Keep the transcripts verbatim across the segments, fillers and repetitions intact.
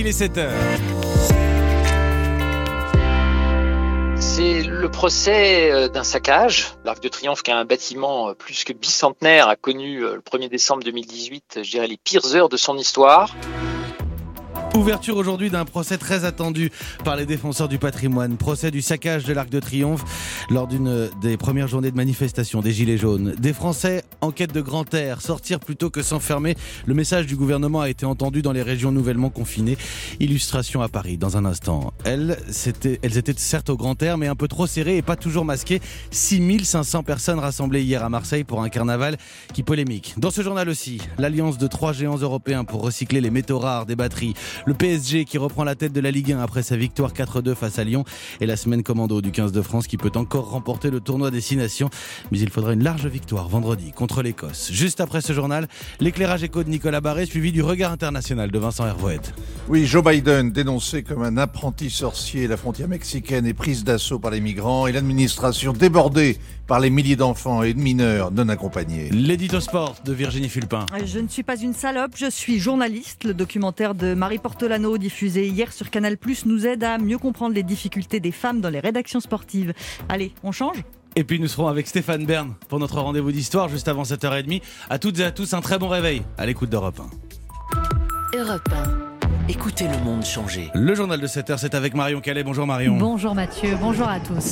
il est sept heures. C'est le procès d'un saccage. L'Arc de Triomphe, qui est un bâtiment plus que bicentenaire, a connu le premier décembre deux mille dix-huit, je dirais, les pires heures de son histoire. Ouverture aujourd'hui d'un procès très attendu par les défenseurs du patrimoine. Procès du saccage de l'Arc de Triomphe lors d'une des premières journées de manifestation des Gilets jaunes. Des Français en quête de grand air, sortir plutôt que s'enfermer. Le message du gouvernement a été entendu dans les régions nouvellement confinées. Illustration à Paris dans un instant. Elles, c'était, elles étaient certes au grand air mais un peu trop serrées et pas toujours masquées. six mille cinq cents personnes rassemblées hier à Marseille pour un carnaval qui polémique. Dans ce journal aussi, l'alliance de trois géants européens pour recycler les métaux rares des batteries. Le P S G qui reprend la tête de la Ligue un après sa victoire quatre deux face à Lyon et la semaine commando du quinze de France qui peut encore remporter le tournoi des six nations. Mais il faudra une large victoire vendredi contre l'Écosse. Juste après ce journal, l'éclairage écho de Nicolas Barré suivi du regard international de Vincent Hervouet. Oui, Joe Biden dénoncé comme un apprenti sorcier. La frontière mexicaine est prise d'assaut par les migrants et l'administration débordée par les milliers d'enfants et de mineurs non accompagnés. L'édito sport de Virginie Fulpin. Je ne suis pas une salope, je suis journaliste. Le documentaire de Marie Portolano, diffusé hier sur Canal plus, nous aide à mieux comprendre les difficultés des femmes dans les rédactions sportives. Allez, on change ? Et puis nous serons avec Stéphane Bern pour notre rendez-vous d'histoire juste avant sept heures trente. À toutes et à tous, un très bon réveil à l'écoute d'Europe un. Europe un. Écoutez le monde changer. Le journal de sept heures, c'est avec Marion Calais. Bonjour Marion. Bonjour Mathieu, bonjour à tous.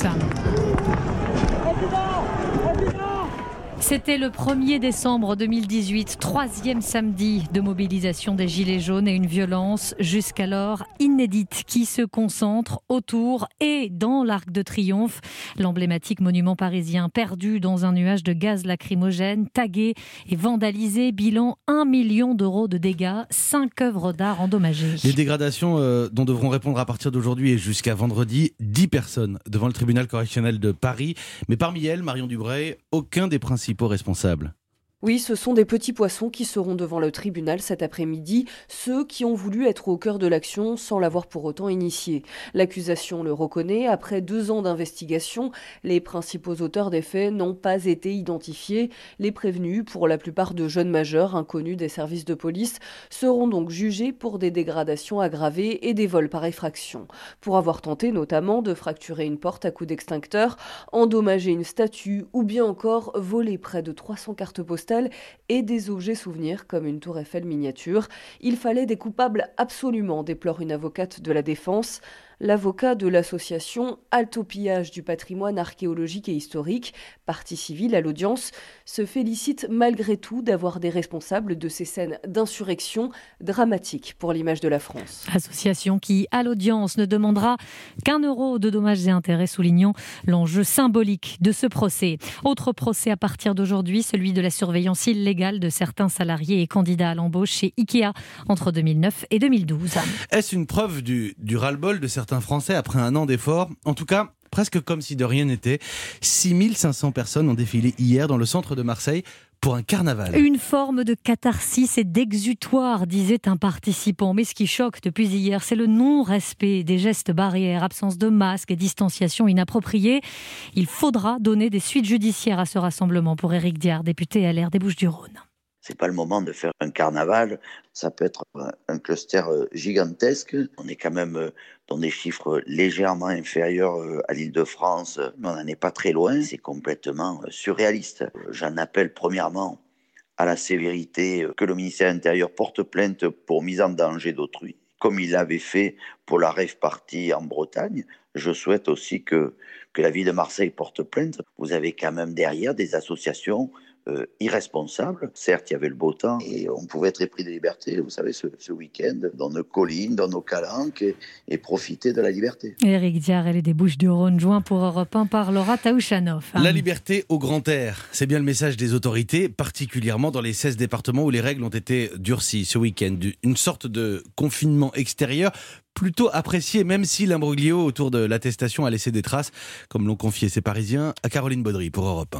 C'était le premier décembre deux mille dix-huit, troisième samedi de mobilisation des Gilets jaunes et une violence jusqu'alors inédite qui se concentre autour et dans l'Arc de Triomphe, l'emblématique monument parisien perdu dans un nuage de gaz lacrymogène, tagué et vandalisé, bilan un million d'euros de dégâts, cinq œuvres d'art endommagées. Les dégradations euh, dont devront répondre à partir d'aujourd'hui et jusqu'à vendredi, dix personnes devant le tribunal correctionnel de Paris. Mais parmi elles, Marion Dubreuil, aucun des principaux responsables. Oui, ce sont des petits poissons qui seront devant le tribunal cet après-midi, ceux qui ont voulu être au cœur de l'action sans l'avoir pour autant initié. L'accusation le reconnaît, après deux ans d'investigation, les principaux auteurs des faits n'ont pas été identifiés. Les prévenus, pour la plupart de jeunes majeurs inconnus des services de police, seront donc jugés pour des dégradations aggravées et des vols par effraction. Pour avoir tenté notamment de fracturer une porte à coups d'extincteur, endommager une statue ou bien encore voler près de trois cents cartes postales et des objets souvenirs comme une tour Eiffel miniature. Il fallait des coupables absolument, déplore une avocate de la défense. L'avocat de l'association Halte au pillage du patrimoine archéologique et historique, partie civile à l'audience, se félicite malgré tout d'avoir des responsables de ces scènes d'insurrection dramatiques pour l'image de la France. Association qui, à l'audience, ne demandera qu'un euro de dommages et intérêts, soulignant l'enjeu symbolique de ce procès. Autre procès à partir d'aujourd'hui, celui de la surveillance illégale de certains salariés et candidats à l'embauche chez Ikea entre deux mille neuf et deux mille douze. Est-ce une preuve du, du ras-le-bol de certains Français après un an d'efforts? En tout cas, presque comme si de rien n'était. six mille cinq cents personnes ont défilé hier dans le centre de Marseille pour un carnaval. Une forme de catharsis et d'exutoire, disait un participant. Mais ce qui choque depuis hier, c'est le non-respect des gestes barrières, absence de masques et distanciation inappropriée. Il faudra donner des suites judiciaires à ce rassemblement pour Éric Diard, député L R des Bouches-du-Rhône. C'est pas le moment de faire un carnaval, ça peut être un cluster gigantesque. On est quand même dans des chiffres légèrement inférieurs à l'Île-de-France, mais on n'en est pas très loin, c'est complètement surréaliste. J'en appelle premièrement à la sévérité, que le ministère de l'Intérieur porte plainte pour mise en danger d'autrui, comme il l'avait fait pour la rave party en Bretagne. Je souhaite aussi que, que la ville de Marseille porte plainte. Vous avez quand même derrière des associations Euh, irresponsable. Certes, il y avait le beau temps et on pouvait être épris de liberté, vous savez, ce, ce week-end, dans nos collines, dans nos calanques et, et profiter de la liberté. Éric Diard, elle est des Bouches-du-Rhône, joint pour Europe un par Laura Taouchanoff. La liberté au grand air, c'est bien le message des autorités, particulièrement dans les seize départements où les règles ont été durcies ce week-end. Une sorte de confinement extérieur plutôt apprécié, même si l'imbroglio autour de l'attestation a laissé des traces, comme l'ont confié ces Parisiens à Caroline Baudry pour Europe un.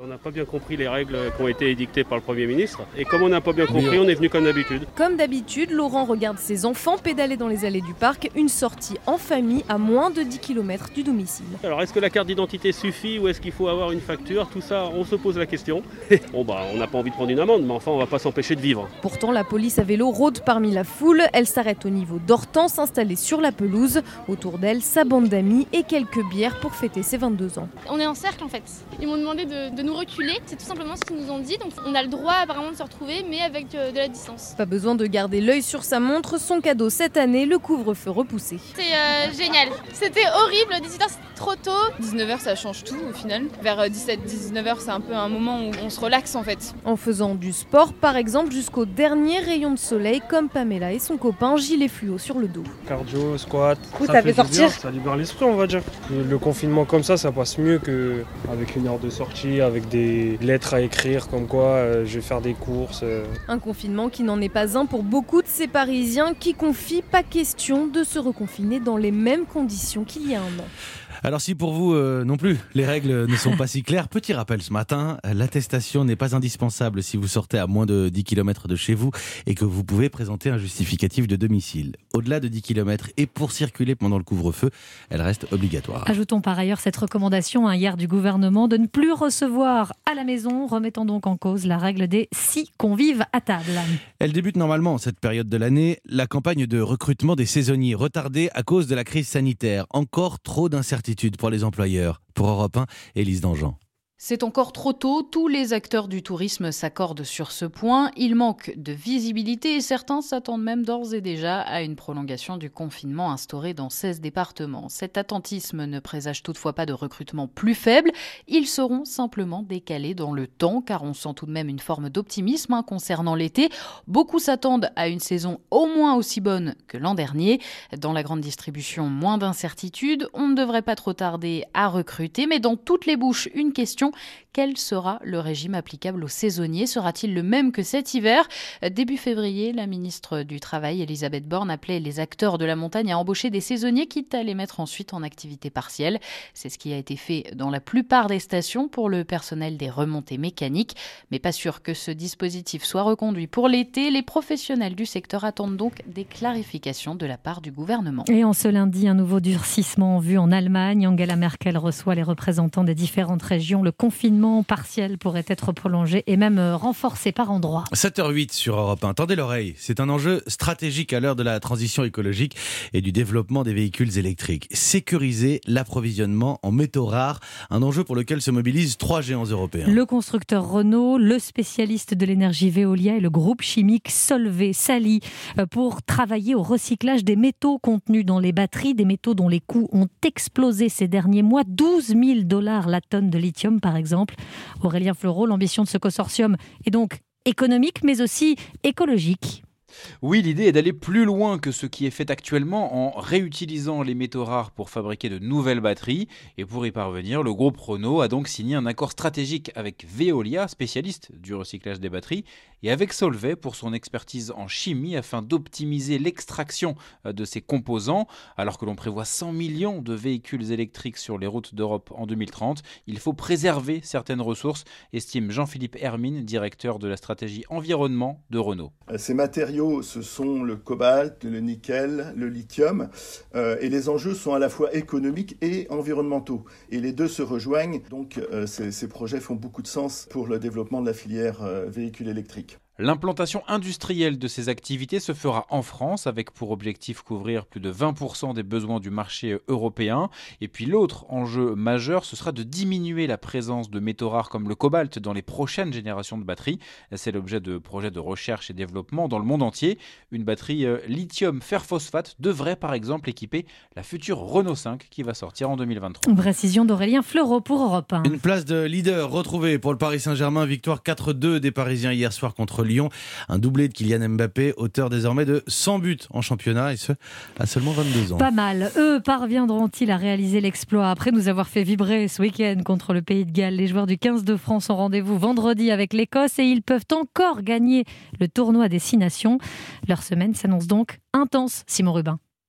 On n'a pas bien compris les règles qui ont été édictées par le Premier ministre. Et comme on n'a pas bien compris, on est venu comme d'habitude. Comme d'habitude, Laurent regarde ses enfants pédaler dans les allées du parc. Une sortie en famille à moins de dix kilomètres du domicile. Alors est-ce que la carte d'identité suffit ou est-ce qu'il faut avoir une facture? Tout ça, on se pose la question. Bon bah, on n'a pas envie de prendre une amende, mais enfin, on va pas s'empêcher de vivre. Pourtant, la police à vélo rôde parmi la foule. Elle s'arrête au niveau d'Hortense, installée sur la pelouse. Autour d'elle, sa bande d'amis et quelques bières pour fêter ses vingt-deux ans. On est en cercle en fait. Ils m'ont demandé de, de nous reculer. C'est tout simplement ce qu'ils nous ont dit. Donc on a le droit apparemment de se retrouver, mais avec de, de la distance. Pas besoin de garder l'œil sur sa montre. Son cadeau cette année, le couvre-feu repoussé. C'est euh, génial. C'était horrible. dix-huit heures, c'est trop tôt. dix-neuf heures, ça change tout au final. Vers dix-sept dix-neuf heures, c'est un peu un moment où on se relaxe en fait. En faisant du sport, par exemple, jusqu'au dernier rayon de soleil, comme Pamela et son copain, gilet fluo sur le dos. Cardio, squat, Coup, ça, ça fait, fait sortir. Bien, ça libère l'esprit, on va dire. Le confinement comme ça, ça passe mieux qu'avec une heure de sortie, avec des lettres à écrire, comme quoi euh, je vais faire des courses. Euh. Un confinement qui n'en est pas un pour beaucoup de ces Parisiens qui confient pas question de se reconfiner dans les mêmes conditions qu'il y a un an. Alors si pour vous euh, non plus, les règles ne sont pas si claires, petit rappel ce matin, l'attestation n'est pas indispensable si vous sortez à moins de dix kilomètres de chez vous et que vous pouvez présenter un justificatif de domicile. Au-delà de dix kilomètres et pour circuler pendant le couvre-feu, elle reste obligatoire. Ajoutons par ailleurs cette recommandation hein, hier du gouvernement de ne plus recevoir à la maison, remettant donc en cause la règle des six convives à table. Elle débute normalement cette période de l'année, la campagne de recrutement des saisonniers retardée à cause de la crise sanitaire. Encore trop d'incertitudes pour les employeurs. Pour Europe un, Élise Dangean. C'est encore trop tôt, tous les acteurs du tourisme s'accordent sur ce point. Il manque de visibilité et certains s'attendent même d'ores et déjà à une prolongation du confinement instauré dans seize départements. Cet attentisme ne présage toutefois pas de recrutement plus faible. Ils seront simplement décalés dans le temps car on sent tout de même une forme d'optimisme hein, concernant l'été. Beaucoup s'attendent à une saison au moins aussi bonne que l'an dernier. Dans la grande distribution, moins d'incertitudes. On ne devrait pas trop tarder à recruter, mais dans toutes les bouches, une question. Quel sera le régime applicable aux saisonniers? Sera-t-il le même que cet hiver? Début février, la ministre du Travail, Elisabeth Borne, appelait les acteurs de la montagne à embaucher des saisonniers, quitte à les mettre ensuite en activité partielle. C'est ce qui a été fait dans la plupart des stations pour le personnel des remontées mécaniques. Mais pas sûr que ce dispositif soit reconduit pour l'été. Les professionnels du secteur attendent donc des clarifications de la part du gouvernement. Et en ce lundi, un nouveau durcissement en vue en Allemagne. Angela Merkel reçoit les représentants des différentes régions. Le confinement partiel pourrait être prolongé et même renforcé par endroits. sept heures huit sur Europe un. Tendez l'oreille, c'est un enjeu stratégique à l'heure de la transition écologique et du développement des véhicules électriques. Sécuriser l'approvisionnement en métaux rares, un enjeu pour lequel se mobilisent trois géants européens. Le constructeur Renault, le spécialiste de l'énergie Veolia et le groupe chimique Solvay s'allient pour travailler au recyclage des métaux contenus dans les batteries, des métaux dont les coûts ont explosé ces derniers mois. douze mille dollars la tonne de lithium par exemple. Aurélien Fleureau, l'ambition de ce consortium est donc économique mais aussi écologique. Oui, l'idée est d'aller plus loin que ce qui est fait actuellement en réutilisant les métaux rares pour fabriquer de nouvelles batteries. Et pour y parvenir, le groupe Renault a donc signé un accord stratégique avec Veolia, spécialiste du recyclage des batteries, et avec Solvay pour son expertise en chimie afin d'optimiser l'extraction de ces composants. Alors que l'on prévoit cent millions de véhicules électriques sur les routes d'Europe en deux mille trente, il faut préserver certaines ressources, estime Jean-Philippe Hermine, directeur de la stratégie environnement de Renault. Ces matériaux, ce sont le cobalt, le nickel, le lithium, euh, et les enjeux sont à la fois économiques et environnementaux. Et les deux se rejoignent, donc euh, ces, ces projets font beaucoup de sens pour le développement de la filière euh, véhicule électrique. L'implantation industrielle de ces activités se fera en France avec pour objectif couvrir plus de vingt pour cent des besoins du marché européen. Et puis l'autre enjeu majeur, ce sera de diminuer la présence de métaux rares comme le cobalt dans les prochaines générations de batteries. C'est l'objet de projets de recherche et développement dans le monde entier. Une batterie lithium fer phosphate devrait par exemple équiper la future Renault cinq qui va sortir en deux mille vingt-trois. Précision d'Aurélien Fleureau pour Europe un. Une place de leader retrouvée pour le Paris Saint-Germain. Victoire quatre deux des Parisiens hier soir contre Lyon. Un doublé de Kylian Mbappé, auteur désormais de cent buts en championnat, et ce, à seulement vingt-deux ans. Pas mal. Eux, parviendront-ils à réaliser l'exploit après nous avoir fait vibrer ce week-end contre le Pays de Galles? Les joueurs du quinze de France ont rendez-vous vendredi avec l'Écosse et ils peuvent encore gagner le tournoi des Six Nations. Leur semaine s'annonce donc intense, Simon Rubin.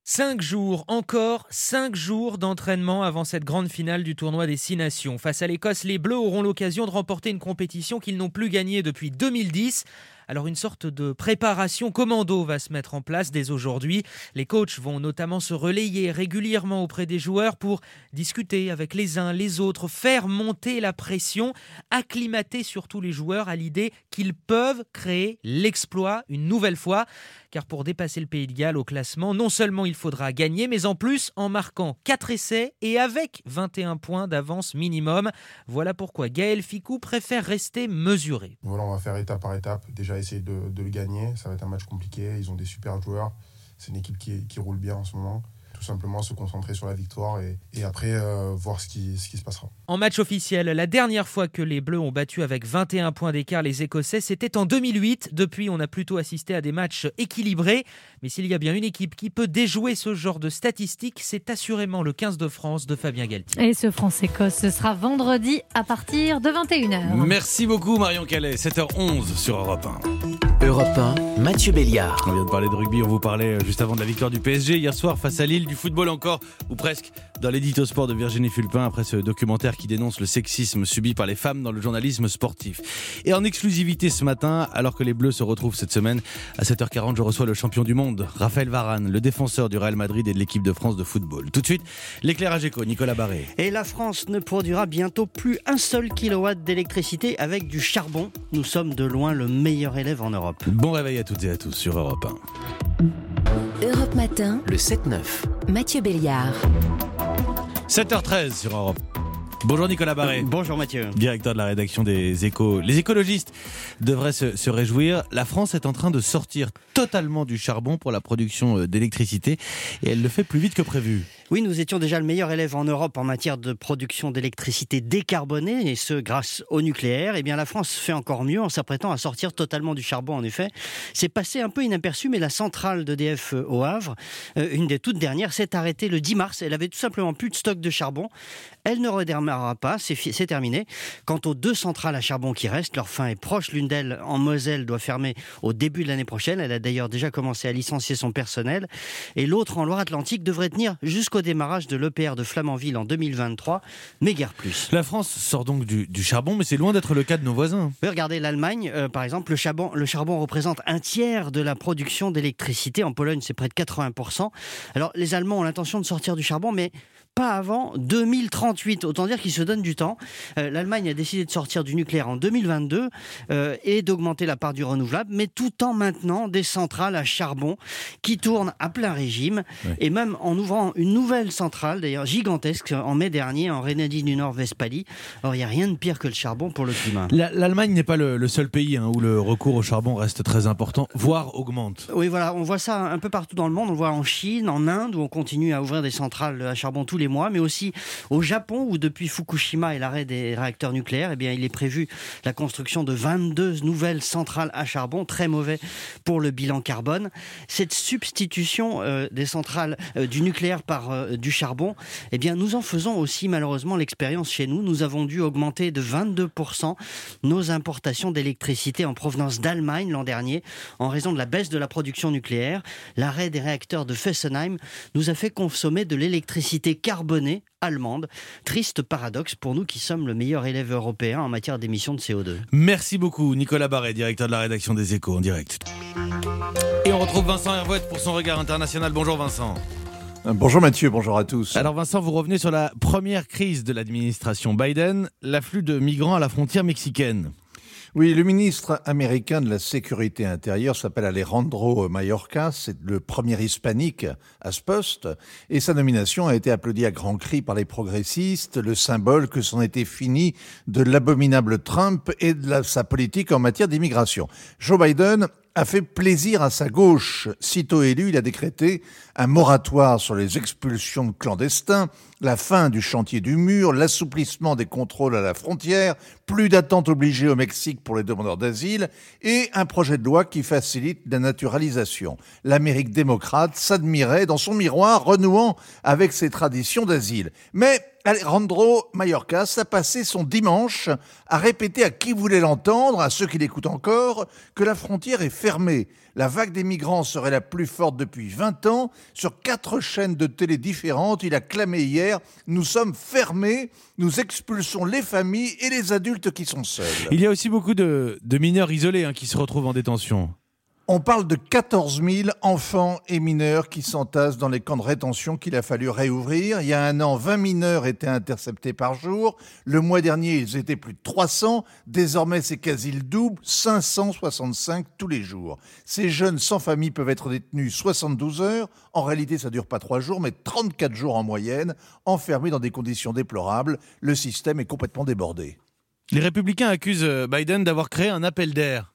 Cinq jours, encore cinq jours d'entraînement avant cette grande finale du tournoi des Six Nations. Face à l'Écosse, les Bleus auront l'occasion de remporter une compétition qu'ils n'ont plus gagnée depuis deux mille dix. Alors une sorte de préparation commando va se mettre en place dès aujourd'hui. Les coachs vont notamment se relayer régulièrement auprès des joueurs pour discuter avec les uns, les autres, faire monter la pression, acclimater surtout les joueurs à l'idée qu'ils peuvent créer l'exploit une nouvelle fois. Car pour dépasser le Pays de Galles au classement, non seulement il faudra gagner, mais en plus en marquant quatre essais et avec vingt et un points d'avance minimum. Voilà pourquoi Gaël Fickou préfère rester mesuré. Voilà, on va faire étape par étape. Déjà essayer de, de le gagner. Ça va être un match compliqué. Ils ont des super joueurs. C'est une équipe qui, qui roule bien en ce moment. Tout simplement se concentrer sur la victoire et, et après euh, voir ce qui, ce qui se passera. En match officiel, la dernière fois que les Bleus ont battu avec vingt et un points d'écart les Écossais, c'était en deux mille huit. Depuis, on a plutôt assisté à des matchs équilibrés. Mais s'il y a bien une équipe qui peut déjouer ce genre de statistiques, c'est assurément le quinze de France de Fabien Galtier. Et ce France-Écosse, ce sera vendredi à partir de vingt et une heures. Merci beaucoup Marion Calais, sept heures onze sur Europe un. Europe un, Mathieu Béliard. On vient de parler de rugby, on vous parlait juste avant de la victoire du P S G hier soir face à Lille, du football encore, ou presque, dans l'édito sport de Virginie Fulpin après ce documentaire qui dénonce le sexisme subi par les femmes dans le journalisme sportif. Et en exclusivité ce matin, alors que les Bleus se retrouvent cette semaine, à sept heures quarante, je reçois le champion du monde, Raphaël Varane, le défenseur du Real Madrid et de l'équipe de France de football. Tout de suite, l'éclairage éco, Nicolas Barré. Et la France ne produira bientôt plus un seul kilowatt d'électricité avec du charbon. Nous sommes de loin le meilleur élève en Europe. Bon réveil à toutes et à tous sur Europe un. Europe Matin, le sept neuf. Mathieu Béliard. sept heures treize sur Europe. Bonjour Nicolas Barré. Euh, bonjour Mathieu. Directeur de la rédaction des Échos. Les écologistes devraient se, se réjouir. La France est en train de sortir totalement du charbon pour la production d'électricité et elle le fait plus vite que prévu. Oui, nous étions déjà le meilleur élève en Europe en matière de production d'électricité décarbonée, et ce grâce au nucléaire. Eh bien, la France fait encore mieux en s'apprêtant à sortir totalement du charbon, en effet. C'est passé un peu inaperçu, mais la centrale d'E D F au Havre, euh, une des toutes dernières, s'est arrêtée le dix mars. Elle avait tout simplement plus de stock de charbon. Elle ne redémarrera pas, c'est, fi- c'est terminé. Quant aux deux centrales à charbon qui restent, leur fin est proche. L'une d'elles, en Moselle, doit fermer au début de l'année prochaine. Elle a d'ailleurs déjà commencé à licencier son personnel. Et l'autre, en Loire-Atlantique, devrait tenir jusqu'au démarrage de l'E P R de Flamanville en deux mille vingt-trois, mais guère plus. La France sort donc du, du charbon, mais c'est loin d'être le cas de nos voisins. Oui, regardez l'Allemagne, euh, par exemple, le charbon, le charbon représente un tiers de la production d'électricité. En Pologne, c'est près de quatre-vingts pour cent. Alors, les Allemands ont l'intention de sortir du charbon, mais pas avant deux mille trente-huit, autant dire qu'ils se donnent du temps. Euh, L'Allemagne a décidé de sortir du nucléaire en deux mille vingt-deux euh, et d'augmenter la part du renouvelable, mais tout en maintenant des centrales à charbon qui tournent à plein régime, oui. Et même en ouvrant une nouvelle centrale, d'ailleurs gigantesque, en mai dernier en Rhénanie du Nord-Westphalie. Alors il n'y a rien de pire que le charbon pour le climat. La, L'Allemagne n'est pas le, le seul pays hein, où le recours au charbon reste très important, voire augmente. Oui, voilà, on voit ça un peu partout dans le monde. On le voit en Chine, en Inde, où on continue à ouvrir des centrales à charbon tous les mois, mais aussi au Japon, où depuis Fukushima et l'arrêt des réacteurs nucléaires, eh bien, il est prévu la construction de vingt-deux nouvelles centrales à charbon, très mauvais pour le bilan carbone. Cette substitution euh, des centrales euh, du nucléaire par euh, du charbon, eh bien, nous en faisons aussi malheureusement l'expérience chez nous. Nous avons dû augmenter de vingt-deux pour cent nos importations d'électricité en provenance d'Allemagne l'an dernier, en raison de la baisse de la production nucléaire. L'arrêt des réacteurs de Fessenheim nous a fait consommer de l'électricité carbonée allemande. Triste paradoxe pour nous qui sommes le meilleur élève européen en matière d'émissions de C O deux. Merci beaucoup Nicolas Barré, directeur de la rédaction des Échos en direct. Et on retrouve Vincent Hervouette pour son regard international. Bonjour Vincent. Bonjour Mathieu, bonjour à tous. Alors Vincent, vous revenez sur la première crise de l'administration Biden, l'afflux de migrants à la frontière mexicaine. Oui, le ministre américain de la Sécurité intérieure s'appelle Alejandro Mayorkas, c'est le premier hispanique à ce poste, et sa nomination a été applaudie à grands cris par les progressistes, le symbole que c'en était fini de l'abominable Trump et de la, sa politique en matière d'immigration. Joe Biden a fait plaisir à sa gauche. Sitôt élu, il a décrété un moratoire sur les expulsions de clandestins, la fin du chantier du mur, l'assouplissement des contrôles à la frontière, plus d'attente obligée au Mexique pour les demandeurs d'asile et un projet de loi qui facilite la naturalisation. L'Amérique démocrate s'admirait dans son miroir, renouant avec ses traditions d'asile. Mais Alejandro Mayorkas a passé son dimanche à répéter à qui voulait l'entendre, à ceux qui l'écoutent encore, que la frontière est fermée. La vague des migrants serait la plus forte depuis vingt ans. Sur quatre chaînes de télé différentes, il a clamé hier « Nous sommes fermés, nous expulsons les familles et les adultes qui sont seuls ». Il y a aussi beaucoup de, de mineurs isolés hein, qui se retrouvent en détention. On parle de quatorze mille enfants et mineurs qui s'entassent dans les camps de rétention qu'il a fallu réouvrir. Il y a un an, vingt mineurs étaient interceptés par jour. Le mois dernier, ils étaient plus de trois cents. Désormais, c'est quasi le double, cinq cent soixante-cinq tous les jours. Ces jeunes sans famille peuvent être détenus soixante-douze heures. En réalité, ça ne dure pas trois jours, mais trente-quatre jours en moyenne, enfermés dans des conditions déplorables. Le système est complètement débordé. Les Républicains accusent Biden d'avoir créé un appel d'air.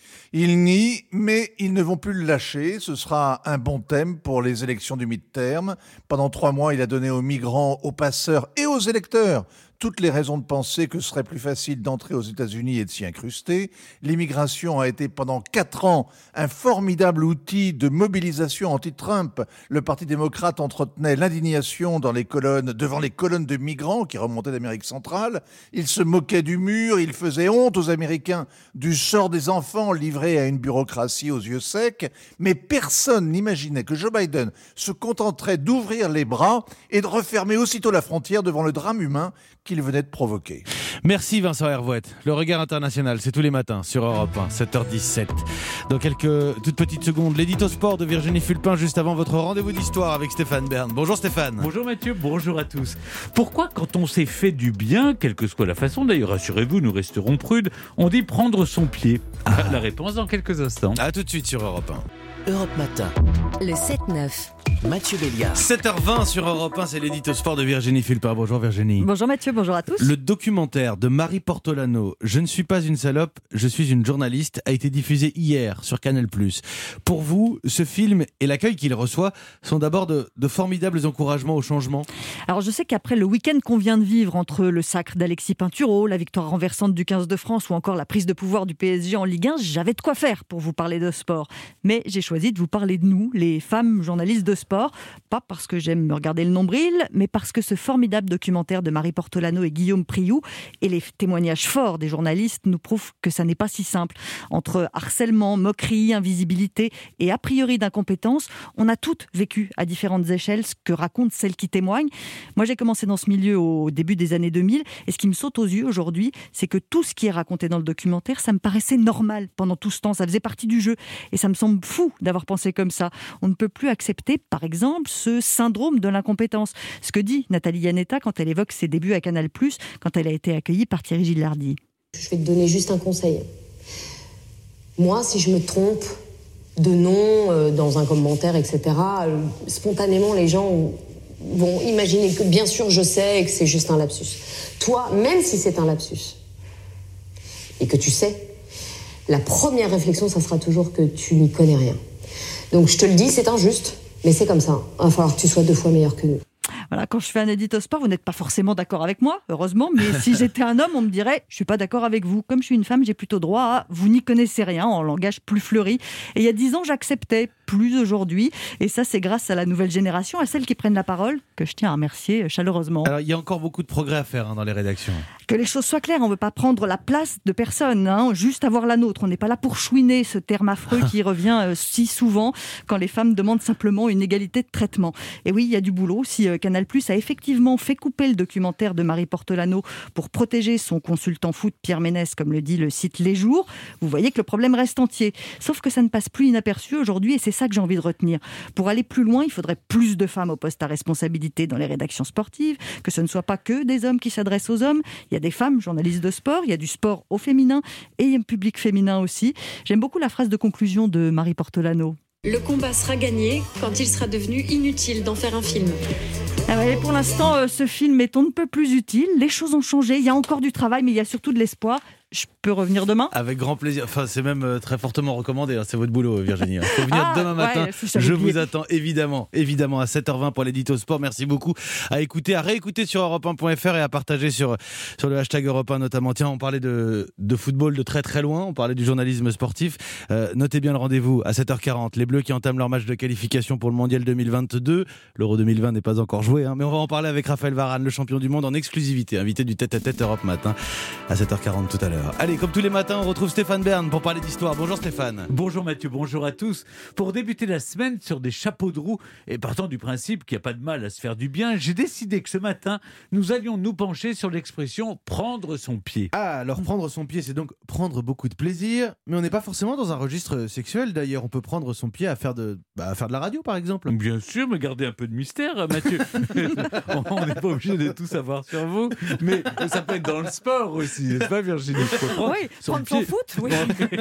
Ils nient, mais ils ne vont plus le lâcher. Ce sera un bon thème pour les élections du mi-terme. Pendant trois mois, il a donné aux migrants, aux passeurs et aux électeurs toutes les raisons de penser que ce serait plus facile d'entrer aux États-Unis et de s'y incruster. L'immigration a été pendant quatre ans un formidable outil de mobilisation anti-Trump. Le Parti démocrate entretenait l'indignation dans les colonnes, devant les colonnes de migrants qui remontaient d'Amérique centrale. Il se moquait du mur, il faisait honte aux Américains du sort des enfants livrés à une bureaucratie aux yeux secs. Mais personne n'imaginait que Joe Biden se contenterait d'ouvrir les bras et de refermer aussitôt la frontière devant le drame humain qu'il venait de provoquer. Merci Vincent Hervouette. Le regard international, c'est tous les matins sur Europe un, sept heures dix-sept. Dans quelques toutes petites secondes, l'édito sport de Virginie Fulpin, juste avant votre rendez-vous d'histoire avec Stéphane Bern. Bonjour Stéphane. Bonjour Mathieu, bonjour à tous. Pourquoi quand on s'est fait du bien, quelle que soit la façon, d'ailleurs rassurez-vous, nous resterons prudes, on dit prendre son pied? ah. La réponse dans quelques instants. A tout de suite sur Europe un. Europe Matin. Le sept neuf. Mathieu Béliard. sept heures vingt sur Europe un, c'est l'édito sport de Virginie Fulpin. Bonjour Virginie. Bonjour Mathieu, bonjour à tous. Le documentaire de Marie Portolano, Je ne suis pas une salope, je suis une journaliste, a été diffusé hier sur Canal plus. Pour vous, ce film et l'accueil qu'il reçoit sont d'abord de, de formidables encouragements au changement. Alors je sais qu'après le week-end qu'on vient de vivre entre le sacre d'Alexis Pinturault, la victoire renversante du quinze de France ou encore la prise de pouvoir du P S G en Ligue un, j'avais de quoi faire pour vous parler de sport. Mais j'ai choisi de vous parler de nous, les femmes journalistes de sport, pas parce que j'aime me regarder le nombril, mais parce que ce formidable documentaire de Marie Portolano et Guillaume Priou et les témoignages forts des journalistes nous prouvent que ça n'est pas si simple. Entre harcèlement, moquerie, invisibilité et a priori d'incompétence, on a toutes vécu à différentes échelles ce que racontent celles qui témoignent. Moi j'ai commencé dans ce milieu au début des années deux mille et ce qui me saute aux yeux aujourd'hui, c'est que tout ce qui est raconté dans le documentaire, ça me paraissait normal pendant tout ce temps, ça faisait partie du jeu et ça me semble fou d'avoir pensé comme ça. On ne peut plus accepter, par exemple, ce syndrome de l'incompétence. Ce que dit Nathalie Yanetta quand elle évoque ses débuts à Canal plus, quand elle a été accueillie par Thierry Gilardi. Je vais te donner juste un conseil. Moi, si je me trompe de nom euh, dans un commentaire, et cetera, euh, spontanément, les gens vont imaginer que, bien sûr, je sais et que c'est juste un lapsus. Toi, même si c'est un lapsus, et que tu sais, la première réflexion, ça sera toujours que tu n'y connais rien. Donc, je te le dis, c'est injuste. Mais c'est comme ça, il va falloir que tu sois deux fois meilleur que nous. Voilà, quand je fais un édito sport, vous n'êtes pas forcément d'accord avec moi, heureusement, mais si j'étais un homme, on me dirait « je suis pas d'accord avec vous ». Comme je suis une femme, j'ai plutôt droit à « vous n'y connaissez rien » en langage plus fleuri. Et il y a dix ans, j'acceptais, plus aujourd'hui. Et ça, c'est grâce à la nouvelle génération, à celles qui prennent la parole, que je tiens à remercier chaleureusement. Alors, il y a encore beaucoup de progrès à faire hein, dans les rédactions. Que les choses soient claires, on ne veut pas prendre la place de personne, hein, juste avoir la nôtre. On n'est pas là pour chouiner, ce terme affreux qui revient euh, si souvent quand les femmes demandent simplement une égalité de traitement. Et oui, il y a du boulot. Si euh, Canal plus a effectivement fait couper le documentaire de Marie Portolano pour protéger son consultant foot Pierre Ménès, comme le dit le site Les Jours, vous voyez que le problème reste entier. Sauf que ça ne passe plus inaperçu aujourd'hui et c'est ça que j'ai envie de retenir. Pour aller plus loin, il faudrait plus de femmes au poste à responsabilité dans les rédactions sportives, que ce ne soit pas que des hommes qui s'adressent aux hommes. Il y a des femmes journalistes de sport, il y a du sport au féminin et il y a un public féminin aussi. J'aime beaucoup la phrase de conclusion de Marie Portolano. Le combat sera gagné quand il sera devenu inutile d'en faire un film. Ah ouais, pour l'instant, euh, ce film est on ne peut plus utile. Les choses ont changé, il y a encore du travail, mais il y a surtout de l'espoir. Je peux revenir demain ? Avec grand plaisir. Enfin, c'est même euh, très fortement recommandé. Hein. C'est votre boulot, Virginie. Il faut venir Ah, demain matin. ouais, je je oublié. vous attends évidemment, évidemment à sept heures vingt pour l'édito sport. Merci beaucoup à écouter, à réécouter sur europe un point f r et à partager sur, sur le hashtag Europe un notamment. Tiens, on parlait de, de football de très très loin. On parlait du journalisme sportif. Euh, notez bien le rendez-vous à sept heures quarante. Les Bleus qui entament leur match de qualification pour le Mondial deux mille vingt-deux. L'Euro deux mille vingt n'est pas encore joué, hein, mais on va en parler avec Raphaël Varane, le champion du monde en exclusivité, invité du tête-à-tête Europe Matin à sept heures quarante tout à l'heure. Allez, comme tous les matins, on retrouve Stéphane Bern pour parler d'histoire. Bonjour Stéphane. Bonjour Mathieu, bonjour à tous. Pour débuter la semaine sur des chapeaux de roue et partant du principe qu'il n'y a pas de mal à se faire du bien, j'ai décidé que ce matin, nous allions nous pencher sur l'expression « prendre son pied ». Ah, alors prendre son pied, c'est donc prendre beaucoup de plaisir, mais on n'est pas forcément dans un registre sexuel d'ailleurs. On peut prendre son pied à faire de, bah, à faire de la radio par exemple. Bien sûr, mais gardez un peu de mystère, Mathieu. On n'est pas obligé de tout savoir sur vous, mais ça peut être dans le sport aussi, n'est-ce pas Virginie ? Prendre Oui, son prendre pied. son foot, oui.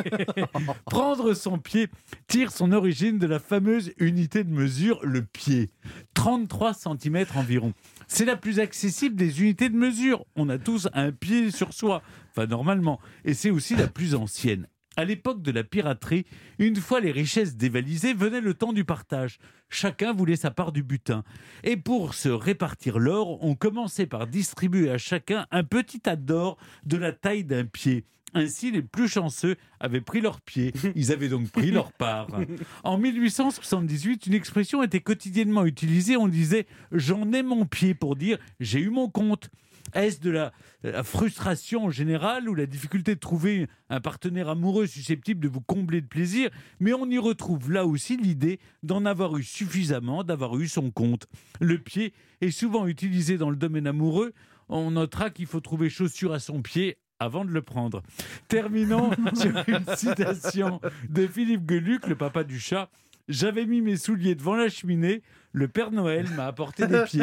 Prendre son pied tire son origine de la fameuse unité de mesure, le pied. trente-trois centimètres environ. C'est la plus accessible des unités de mesure. On a tous un pied sur soi, enfin normalement. Et c'est aussi la plus ancienne. À l'époque de la piraterie, une fois les richesses dévalisées, venait le temps du partage. Chacun voulait sa part du butin. Et pour se répartir l'or, on commençait par distribuer à chacun un petit tas d'or de la taille d'un pied. Ainsi, les plus chanceux avaient pris leur pied. Ils avaient donc pris leur part. En mille huit cent soixante-dix-huit, une expression était quotidiennement utilisée. On disait « j'en ai mon pied » pour dire « j'ai eu mon compte ». Est-ce de la, la frustration en général ou la difficulté de trouver un partenaire amoureux susceptible de vous combler de plaisir ? Mais on y retrouve là aussi l'idée d'en avoir eu suffisamment, d'avoir eu son compte. Le pied est souvent utilisé dans le domaine amoureux. On notera qu'il faut trouver chaussure à son pied avant de le prendre. Terminons sur une citation de Philippe Geluck, le papa du chat. « J'avais mis mes souliers devant la cheminée, le Père Noël m'a apporté des pieds. »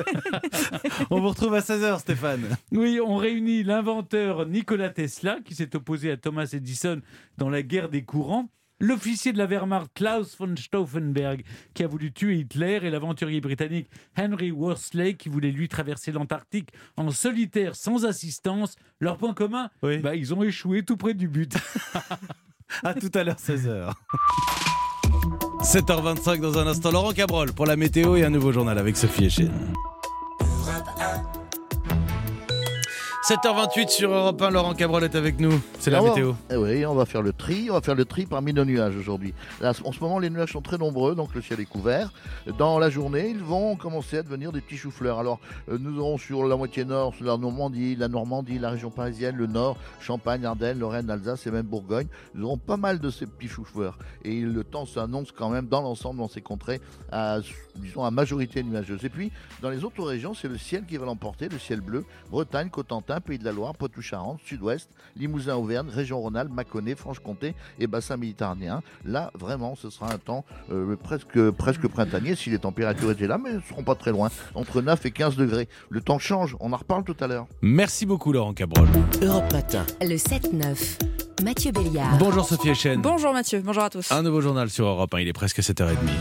On vous retrouve à seize heures Stéphane. Oui, on réunit l'inventeur Nikola Tesla, qui s'est opposé à Thomas Edison dans la guerre des courants, l'officier de la Wehrmacht Klaus von Stauffenberg, qui a voulu tuer Hitler, et l'aventurier britannique Henry Worsley, qui voulait lui traverser l'Antarctique en solitaire, sans assistance. Leur point commun, oui. bah, ils ont échoué tout près du but. À tout à l'heure, seize heures. sept heures vingt-cinq dans un instant. Laurent Cabrol pour la météo et un nouveau journal avec Sophie Echen. sept heures vingt-huit sur Europe un, Laurent Cabrol est avec nous. C'est la Alors, météo. Eh oui, on va faire le tri. On va faire le tri parmi nos nuages aujourd'hui. Là, en ce moment, les nuages sont très nombreux, donc le ciel est couvert. Dans la journée, ils vont commencer à devenir des petits choux-fleurs. Alors, euh, nous aurons sur la moitié nord, sur la Normandie, la Normandie, la région parisienne, le nord, Champagne, Ardennes, Lorraine, Alsace et même Bourgogne. Nous aurons pas mal de ces petits choux-fleurs. Et le temps s'annonce quand même dans l'ensemble, dans ces contrées, à, disons, à majorité nuageuse. Et puis, dans les autres régions, c'est le ciel qui va l'emporter, le ciel bleu. Bretagne, Cotentin, Pays de la Loire, Poitou-Charentes, Sud-Ouest, Limousin, Auvergne, région Rhône-Alpes, Mâconnais, Franche-Comté et bassin méditerranéen. Là, vraiment, ce sera un temps euh, presque, presque printanier si les températures étaient là, mais elles ne seront pas très loin, entre neuf et quinze degrés. Le temps change, on en reparle tout à l'heure. Merci beaucoup Laurent Cabrol. Europe Matin. Le sept neuf. Mathieu Béliard. Bonjour Sophie Echen. Bonjour Mathieu, bonjour à tous. Un nouveau journal sur Europe un, il est presque sept heures trente.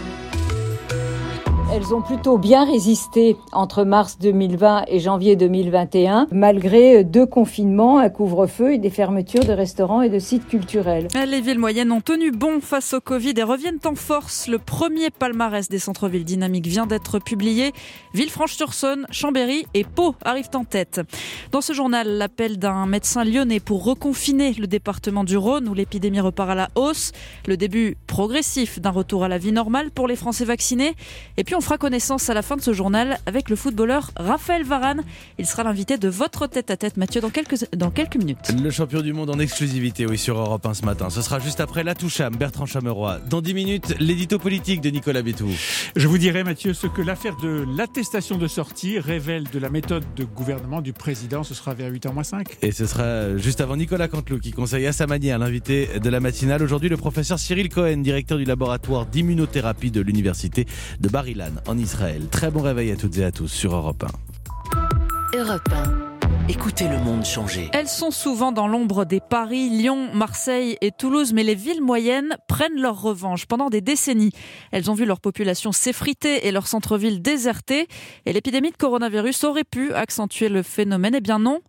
Elles ont plutôt bien résisté entre mars deux mille vingt et janvier deux mille vingt et un, malgré deux confinements, un couvre-feu et des fermetures de restaurants et de sites culturels. Les villes moyennes ont tenu bon face au Covid et reviennent en force. Le premier palmarès des centres-villes dynamiques vient d'être publié. Villefranche-sur-Saône, Chambéry et Pau arrivent en tête. Dans ce journal, l'appel d'un médecin lyonnais pour reconfiner le département du Rhône où l'épidémie repart à la hausse. Le début progressif d'un retour à la vie normale pour les Français vaccinés. Et puis on fera connaissance à la fin de ce journal avec le footballeur Raphaël Varane. Il sera l'invité de votre tête-à-tête, Mathieu, dans quelques, dans quelques minutes. Le champion du monde en exclusivité, oui, sur Europe un ce matin. Ce sera juste après La Toucham, Bertrand Chameroy. Dans dix minutes, l'édito politique de Nicolas Bétou. Je vous dirai, Mathieu, ce que l'affaire de l'attestation de sortie révèle de la méthode de gouvernement du président. Ce sera vers huit heures moins cinq. Et ce sera juste avant Nicolas Canteloup qui conseille à sa manière l'invité de la matinale. Aujourd'hui, le professeur Cyril Cohen, directeur du laboratoire d'immunothérapie de l'université de Bar-Ilan en Israël. Très bon réveil à toutes et à tous sur Europe un. Europe un. Écoutez le monde changer. Elles sont souvent dans l'ombre des Paris, Lyon, Marseille et Toulouse, mais les villes moyennes prennent leur revanche pendant des décennies. Elles ont vu leur population s'effriter et leur centre-ville déserté. Et l'épidémie de coronavirus aurait pu accentuer le phénomène. Eh bien non,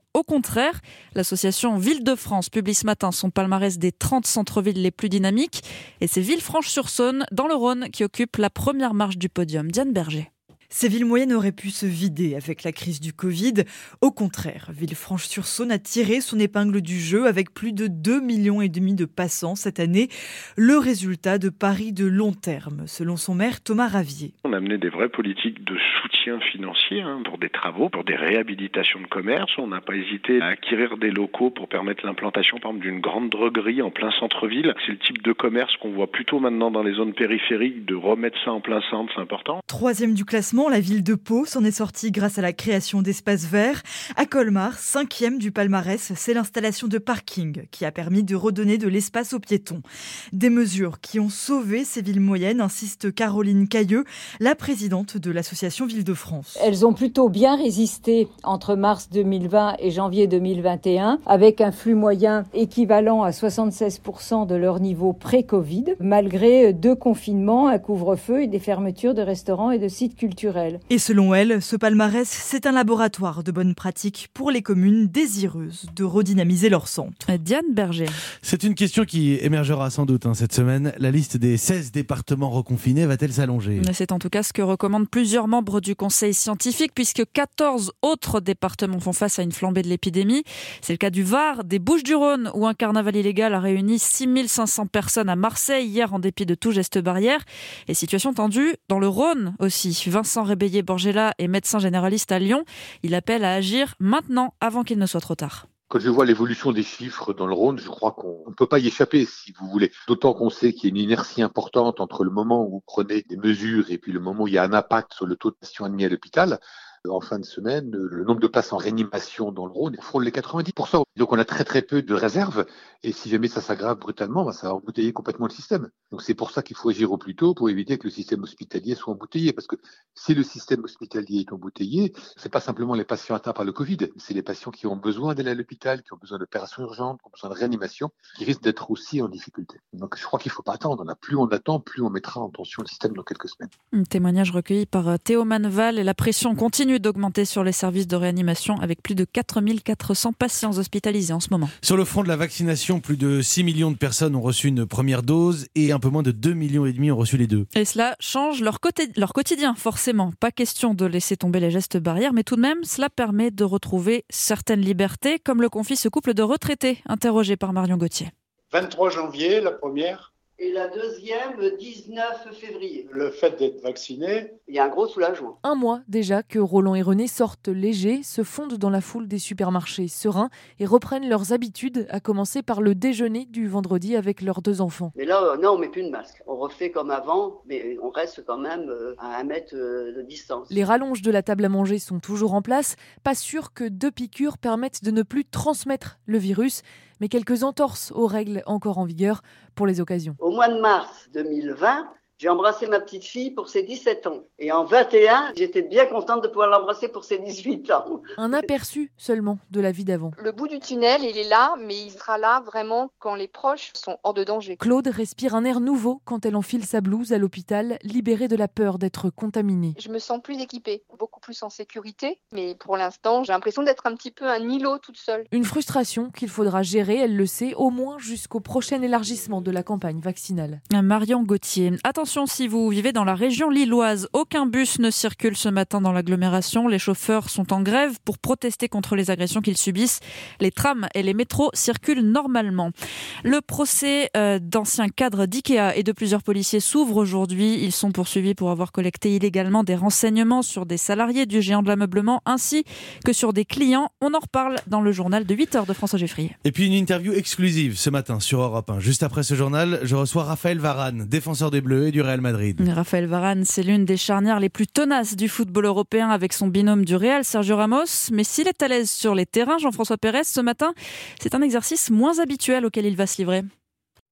Au contraire, l'association Ville-de-France publie ce matin son palmarès des trente centres-villes les plus dynamiques. Et c'est Villefranche-sur-Saône, dans le Rhône, qui occupe la première marche du podium. Diane Berger. Ces villes moyennes auraient pu se vider avec la crise du Covid. Au contraire, Villefranche-sur-Saône a tiré son épingle du jeu avec plus de deux millions et demi de passants cette année. Le résultat de paris de long terme, selon son maire Thomas Ravier. On a mené des vraies politiques de soutien financier hein, pour des travaux, pour des réhabilitations de commerce. On n'a pas hésité à acquérir des locaux pour permettre l'implantation par exemple d'une grande droguerie en plein centre-ville. C'est le type de commerce qu'on voit plutôt maintenant dans les zones périphériques. De remettre ça en plein centre, c'est important. Troisième du classement, la ville de Pau s'en est sortie grâce à la création d'espaces verts. À Colmar, cinquième du palmarès, c'est l'installation de parking qui a permis de redonner de l'espace aux piétons. Des mesures qui ont sauvé ces villes moyennes, insiste Caroline Cailleux, la présidente de l'association Ville-de-France. Elles ont plutôt bien résisté entre mars deux mille vingt et janvier deux mille vingt et un, avec un flux moyen équivalent à soixante-seize pour cent de leur niveau pré-Covid, malgré deux confinements, un couvre-feu et des fermetures de restaurants et de sites culturels. Et selon elle, ce palmarès, c'est un laboratoire de bonnes pratiques pour les communes désireuses de redynamiser leur centre. Diane Berger. C'est une question qui émergera sans doute hein, cette semaine. La liste des seize départements reconfinés va-t-elle s'allonger ? C'est en tout cas ce que recommandent plusieurs membres du conseil scientifique, puisque quatorze autres départements font face à une flambée de l'épidémie. C'est le cas du Var, des Bouches-du-Rhône, où un carnaval illégal a réuni six mille cinq cents personnes à Marseille hier en dépit de tout geste barrière. Et situation tendue dans le Rhône aussi. Vincent Rébéillé-Borgella est médecin généraliste à Lyon. Il appelle à agir maintenant avant qu'il ne soit trop tard. Quand je vois l'évolution des chiffres dans le Rhône, je crois qu'on ne peut pas y échapper, si vous voulez. D'autant qu'on sait qu'il y a une inertie importante entre le moment où vous prenez des mesures et puis le moment où il y a un impact sur le taux de patients admis à l'hôpital. En fin de semaine, le nombre de places en réanimation dans le Rhône frôle les quatre-vingt-dix pour cent. Donc on a très très peu de réserves et si jamais ça s'aggrave brutalement, bah, ça va embouteiller complètement le système. Donc c'est pour ça qu'il faut agir au plus tôt pour éviter que le système hospitalier soit embouteillé. Parce que si le système hospitalier est embouteillé, c'est pas simplement les patients atteints par le Covid, c'est les patients qui ont besoin d'aller à l'hôpital, qui ont besoin d'opérations urgentes, qui ont besoin de réanimation, qui risquent d'être aussi en difficulté. Donc je crois qu'il faut pas attendre. On a plus on attend, plus on mettra en tension le système dans quelques semaines. Un témoignage recueilli par Théo Manval et la pression continue d'augmenter sur les services de réanimation avec plus de quatre mille quatre cents patients hospitalisés en ce moment. Sur le front de la vaccination, plus de six millions de personnes ont reçu une première dose et un peu moins de deux millions et demi ont reçu les deux. Et cela change leur, côté, leur quotidien, forcément. Pas question de laisser tomber les gestes barrières, mais tout de même, cela permet de retrouver certaines libertés, comme le confie ce couple de retraités, interrogé par Marion Gauthier. vingt-trois janvier, la première. Et la deuxième, le dix-neuf février. Le fait d'être vacciné. Il y a un gros soulagement. Un mois déjà que Roland et René sortent légers, se fondent dans la foule des supermarchés sereins et reprennent leurs habitudes, à commencer par le déjeuner du vendredi avec leurs deux enfants. Mais là, non, on met plus de masque. On refait comme avant, mais on reste quand même à un mètre de distance. Les rallonges de la table à manger sont toujours en place. Pas sûr que deux piqûres permettent de ne plus transmettre le virus, mais quelques entorses aux règles encore en vigueur pour les occasions. Au mois de mars deux mille vingt, j'ai embrassé ma petite fille pour ses dix-sept ans. Et en vingt et un, j'étais bien contente de pouvoir l'embrasser pour ses dix-huit ans. Un aperçu seulement de la vie d'avant. Le bout du tunnel, il est là, mais il sera là vraiment quand les proches sont hors de danger. Claude respire un air nouveau quand elle enfile sa blouse à l'hôpital, libérée de la peur d'être contaminée. Je me sens plus équipée, beaucoup plus en sécurité. Mais pour l'instant, j'ai l'impression d'être un petit peu un îlot toute seule. Une frustration qu'il faudra gérer, elle le sait, au moins jusqu'au prochain élargissement de la campagne vaccinale. Marion Gauthier. Attention, si vous vivez dans la région lilloise, aucun bus ne circule ce matin dans l'agglomération. Les chauffeurs sont en grève pour protester contre les agressions qu'ils subissent. Les trams et les métros circulent normalement. Le procès euh, d'anciens cadres d'IKEA et de plusieurs policiers s'ouvre aujourd'hui. Ils sont poursuivis pour avoir collecté illégalement des renseignements sur des salariés du géant de l'ameublement ainsi que sur des clients. On en reparle dans le journal de huit heures de François Geffrier. Et puis une interview exclusive ce matin sur Europe un. Juste après ce journal, je reçois Raphaël Varane, défenseur des Bleus et du Real Madrid. Raphaël Varane, c'est l'une des charnières les plus tenaces du football européen avec son binôme du Real, Sergio Ramos. Mais s'il est à l'aise sur les terrains, Jean-François Pérez, ce matin, c'est un exercice moins habituel auquel il va se livrer.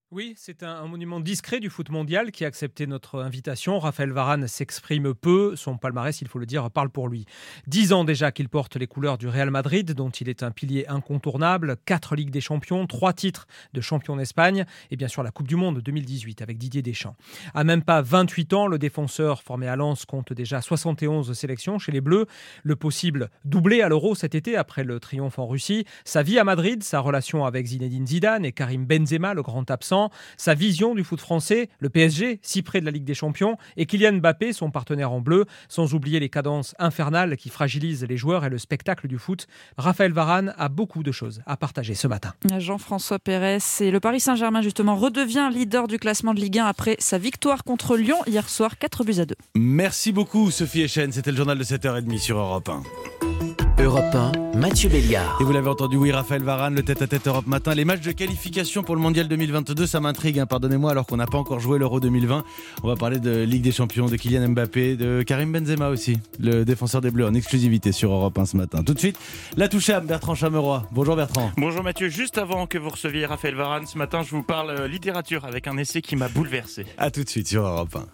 Oui, c'est un, un monument discret du foot mondial qui a accepté notre invitation. Raphaël Varane s'exprime peu. Son palmarès, il faut le dire, parle pour lui. Dix ans déjà qu'il porte les couleurs du Real Madrid, dont il est un pilier incontournable. Quatre Ligues des Champions, trois titres de champion d'Espagne et bien sûr la Coupe du Monde deux mille dix-huit avec Didier Deschamps. À même pas vingt-huit ans, le défenseur formé à Lens compte déjà soixante et onze sélections chez les Bleus. Le possible doublé à l'Euro cet été après le triomphe en Russie. Sa vie à Madrid, sa relation avec Zinedine Zidane et Karim Benzema, le grand absent. Sa vision du foot français, le P S G, si près de la Ligue des Champions, et Kylian Mbappé, son partenaire en bleu, sans oublier les cadences infernales qui fragilisent les joueurs et le spectacle du foot. Raphaël Varane a beaucoup de choses à partager ce matin. Jean-François Pérez et le Paris Saint-Germain justement redevient leader du classement de Ligue un après sa victoire contre Lyon hier soir, quatre buts à deux. Merci beaucoup Sophie Echen, c'était le journal de sept heures trente sur Europe un. Europe un, Mathieu Béliard. Et vous l'avez entendu, oui, Raphaël Varane, le tête-à-tête Europe Matin. Les matchs de qualification pour le Mondial deux mille vingt-deux, ça m'intrigue, hein, pardonnez-moi, alors qu'on n'a pas encore joué l'Euro deux mille vingt. On va parler de Ligue des Champions, de Kylian Mbappé, de Karim Benzema aussi, le défenseur des Bleus en exclusivité sur Europe un ce matin. Tout de suite, la touche à Bertrand Chameroy. Bonjour Bertrand. Bonjour Mathieu, juste avant que vous receviez Raphaël Varane, ce matin, je vous parle euh, littérature avec un essai qui m'a bouleversé. A tout de suite sur Europe un.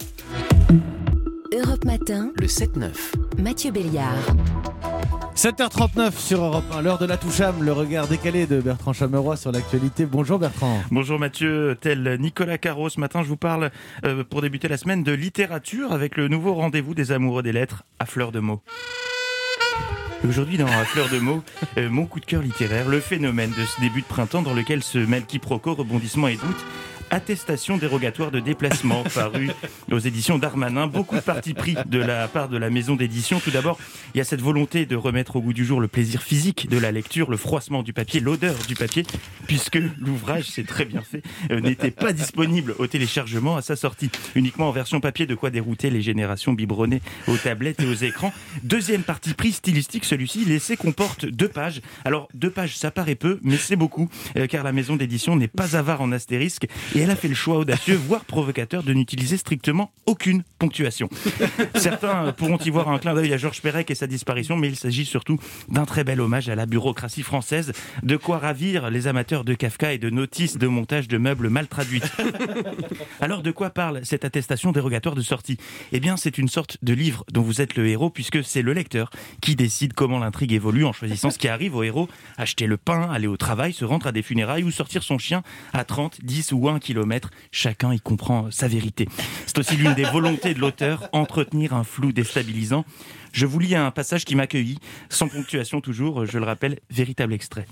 Europe Matin, le sept neuf. Mathieu Béliard. sept heures trente-neuf sur Europe un, l'heure de la toucham, le regard décalé de Bertrand Chameroy sur l'actualité. Bonjour Bertrand. Bonjour Mathieu, tel Nicolas Caro, ce matin je vous parle euh, pour débuter la semaine de littérature avec le nouveau rendez-vous des amoureux des lettres à fleur de mots. Aujourd'hui dans À fleur de mots, euh, mon coup de cœur littéraire, le phénomène de ce début de printemps dans lequel se mêlent quiproquos, rebondissements et doutes. Attestation dérogatoire de déplacement, paru aux éditions Darmanin. Beaucoup de parti pris de la part de la maison d'édition. Tout d'abord, il y a cette volonté de remettre au goût du jour le plaisir physique de la lecture, le froissement du papier, l'odeur du papier, puisque l'ouvrage, c'est très bien fait, euh, n'était pas disponible au téléchargement à sa sortie. Uniquement en version papier, de quoi dérouter les générations biberonnées aux tablettes et aux écrans. Deuxième parti pris stylistique, celui-ci, l'essai comporte deux pages. Alors, deux pages, ça paraît peu, mais c'est beaucoup, euh, car la maison d'édition n'est pas avare en astérisque. Et elle a fait le choix audacieux, voire provocateur, de n'utiliser strictement aucune ponctuation. Certains pourront y voir un clin d'œil à Georges Perec et sa disparition, mais il s'agit surtout d'un très bel hommage à la bureaucratie française, de quoi ravir les amateurs de Kafka et de notices de montage de meubles mal traduites. Alors de quoi parle cette attestation dérogatoire de sortie ? Eh bien c'est une sorte de livre dont vous êtes le héros, puisque c'est le lecteur qui décide comment l'intrigue évolue en choisissant ce qui arrive au héros, acheter le pain, aller au travail, se rendre à des funérailles ou sortir son chien à trente, dix ou un kilomètres. Chacun y comprend sa vérité. C'est aussi l'une des volontés de l'auteur, entretenir un flou déstabilisant. Je vous lis un passage qui m'accueillit, sans ponctuation toujours, je le rappelle, véritable extrait.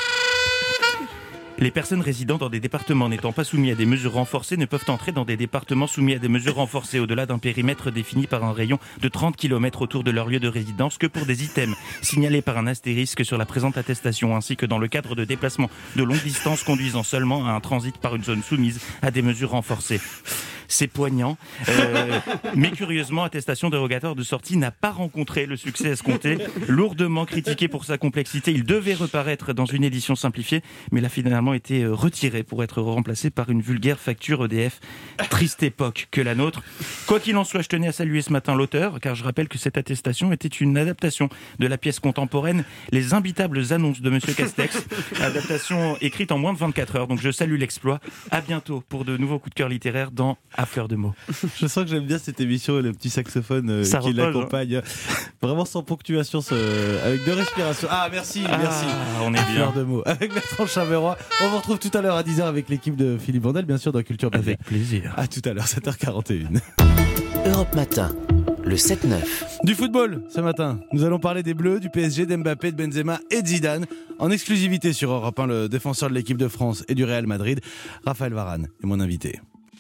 Les personnes résidant dans des départements n'étant pas soumis à des mesures renforcées ne peuvent entrer dans des départements soumis à des mesures renforcées au-delà d'un périmètre défini par un rayon de trente kilomètres autour de leur lieu de résidence que pour des items signalés par un astérisque sur la présente attestation, ainsi que dans le cadre de déplacements de longue distance conduisant seulement à un transit par une zone soumise à des mesures renforcées. C'est poignant, euh, mais curieusement, attestation dérogatoire de sortie n'a pas rencontré le succès escompté. Lourdement critiqué pour sa complexité, il devait reparaître dans une édition simplifiée, mais il a finalement été retiré pour être remplacé par une vulgaire facture E D F. Triste époque que la nôtre. Quoi qu'il en soit, je tenais à saluer ce matin l'auteur, car je rappelle que cette attestation était une adaptation de la pièce contemporaine Les imbitables annonces de Monsieur Castex, adaptation écrite en moins de vingt-quatre heures. Donc je salue l'exploit. À bientôt pour de nouveaux coups de cœur littéraires dans À fleur de mots. Je sens que j'aime bien cette émission, le petit saxophone euh, qui repose, l'accompagne. Hein. Vraiment sans ponctuation, ce... avec deux respirations. Ah, merci, ah, merci. On est à bien. Fleur de mots. Avec Bertrand Chameroy. On vous retrouve tout à l'heure à dix heures avec l'équipe de Philippe Vandel, bien sûr, dans Culture Plaisir. Avec plaisir. À tout à l'heure, sept heures quarante et un. Europe Matin, le sept neuf. Du football, ce matin. Nous allons parler des Bleus, du P S G, d'Mbappé, de Benzema et de Zidane. En exclusivité sur Europe un, le défenseur de l'équipe de France et du Real Madrid, Raphaël Varane, est mon invité.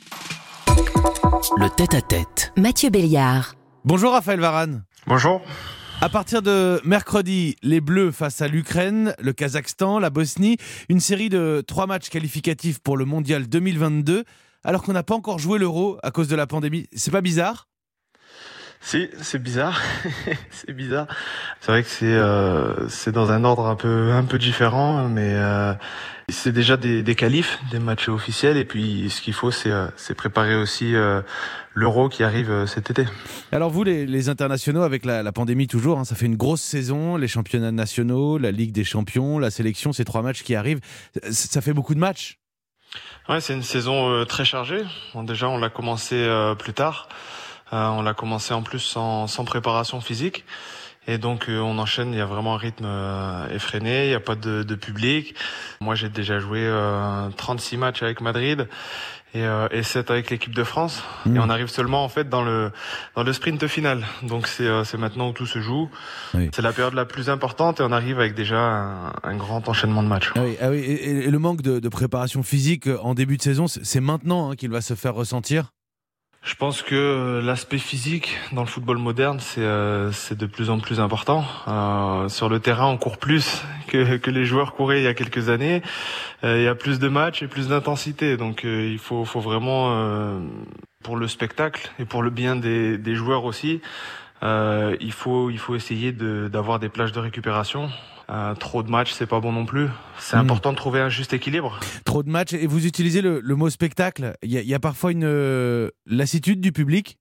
Le tête-à-tête. Mathieu Béliard. Bonjour Raphaël Varane. Bonjour. À partir de mercredi, les Bleus face à l'Ukraine, le Kazakhstan, la Bosnie, une série de trois matchs qualificatifs pour le Mondial deux mille vingt-deux, alors qu'on n'a pas encore joué l'Euro à cause de la pandémie. C'est pas bizarre ? Si, c'est bizarre. c'est bizarre. C'est vrai que c'est euh, c'est dans un ordre un peu un peu différent, mais euh, c'est déjà des, des qualifs, des matchs officiels, et puis ce qu'il faut, c'est euh, c'est préparer aussi euh, l'Euro qui arrive euh, cet été. Alors vous, les, les internationaux, avec la, la pandémie toujours, hein, ça fait une grosse saison, les championnats nationaux, la Ligue des Champions, la sélection, ces trois matchs qui arrivent, ça fait beaucoup de matchs. Ouais, c'est une saison euh, très chargée. Bon, déjà, on l'a commencé euh, plus tard. Euh, on l'a commencé en plus sans, sans préparation physique. Et donc, euh, on enchaîne. Il y a vraiment un rythme euh, effréné. Il n'y a pas de, de public. Moi, j'ai déjà joué euh, trente-six matchs avec Madrid et, euh, et sept avec l'équipe de France. Mmh. Et on arrive seulement en fait dans le dans le sprint final. Donc, c'est euh, c'est maintenant où tout se joue. Oui. C'est la période la plus importante et on arrive avec déjà un, un grand enchaînement de matchs. Ah oui, ah oui. Et, et le manque de, de préparation physique en début de saison, c'est maintenant hein, qu'il va se faire ressentir. Je pense que l'aspect physique dans le football moderne, c'est euh, c'est de plus en plus important. Euh, sur le terrain, on court plus que que les joueurs couraient il y a quelques années. Euh, il y a plus de matchs et plus d'intensité. Donc euh, il faut faut vraiment euh, pour le spectacle et pour le bien des des joueurs aussi, euh, il faut il faut essayer de d'avoir des plages de récupération. Euh, trop de matchs, c'est pas bon non plus. C'est mmh. important de trouver un juste équilibre. Trop de matchs, et vous utilisez le, le mot spectacle. Il y, y a parfois une euh, lassitude du public.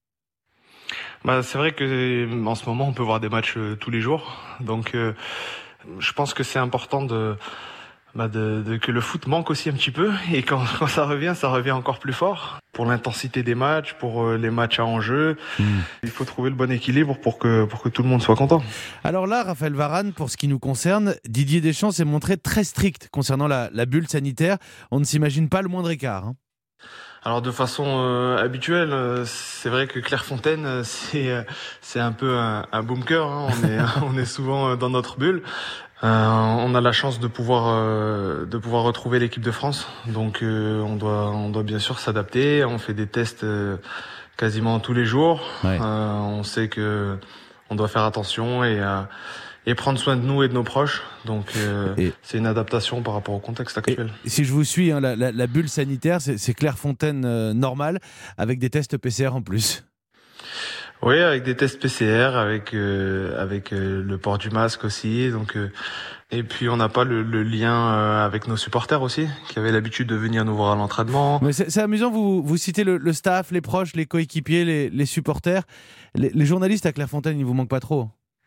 Bah, c'est vrai que en ce moment, on peut voir des matchs euh, tous les jours. Donc, euh, je pense que c'est important de, bah, de, de que le foot manque aussi un petit peu. Et quand, quand ça revient, ça revient encore plus fort. Pour l'intensité des matchs, pour euh, les matchs à enjeu, mmh. il faut trouver le bon équilibre pour que pour que tout le monde soit content. Alors là, Raphaël Varane, pour ce qui nous concerne, Didier Deschamps s'est montré très strict concernant la, la bulle sanitaire. On ne s'imagine pas le moindre écart. Hein. Alors de façon euh, habituelle, euh, c'est vrai que Clairefontaine, euh, c'est euh, c'est un peu un, un bunker. Hein. On est on est souvent euh, dans notre bulle. Euh, on a la chance de pouvoir euh, de pouvoir retrouver l'équipe de France, donc euh, on doit on doit bien sûr s'adapter. On fait des tests euh, quasiment tous les jours. Ouais. Euh, on sait que on doit faire attention et euh, et prendre soin de nous et de nos proches. Donc euh, et, c'est une adaptation par rapport au contexte actuel. Si je vous suis, hein, la, la, la bulle sanitaire, c'est, c'est Clairefontaine euh, normale avec des tests P C R en plus. Oui, avec des tests P C R, avec euh, avec euh, le port du masque aussi. Donc euh, et puis on n'a pas le, le lien euh, avec nos supporters aussi, qui avaient l'habitude de venir nous voir à l'entraînement. Mais c'est, c'est amusant, vous vous citez le, le staff, les proches, les coéquipiers, les, les supporters, les, les journalistes à Clairefontaine, ils vous manquent pas trop.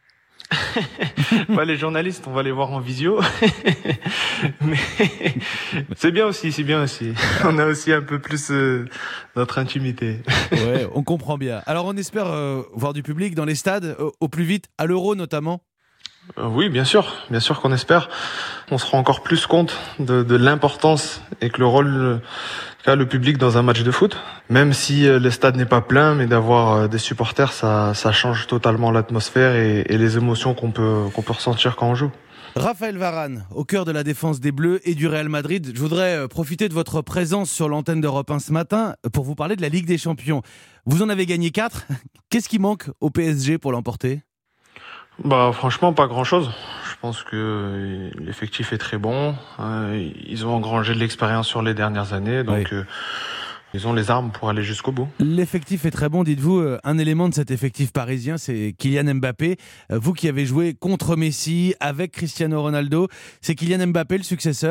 Bah, les journalistes, on va les voir en visio. Mais c'est bien aussi, c'est bien aussi. On a aussi un peu plus euh, notre intimité. Ouais, on comprend bien. Alors on espère euh, voir du public dans les stades euh, au plus vite, à l'Euro notamment. Euh, oui, bien sûr, bien sûr qu'on espère. On se rend encore plus compte de, de l'importance et que le rôle qu'a le public dans un match de foot. Même si euh, le stade n'est pas plein, mais d'avoir euh, des supporters, ça, ça change totalement l'atmosphère et, et les émotions qu'on peut, qu'on peut ressentir quand on joue. Raphaël Varane, au cœur de la défense des Bleus et du Real Madrid. Je voudrais euh, profiter de votre présence sur l'antenne d'Europe un ce matin pour vous parler de la Ligue des Champions. Vous en avez gagné quatre. Qu'est-ce qui manque au P S G pour l'emporter ? Bah franchement pas grand chose. Je pense que l'effectif est très bon. Euh, ils ont engrangé de l'expérience sur les dernières années, donc oui. euh, ils ont les armes pour aller jusqu'au bout. L'effectif est très bon, dites-vous. Un élément de cet effectif parisien, c'est Kylian Mbappé. Vous qui avez joué contre Messi, avec Cristiano Ronaldo, c'est Kylian Mbappé le successeur ?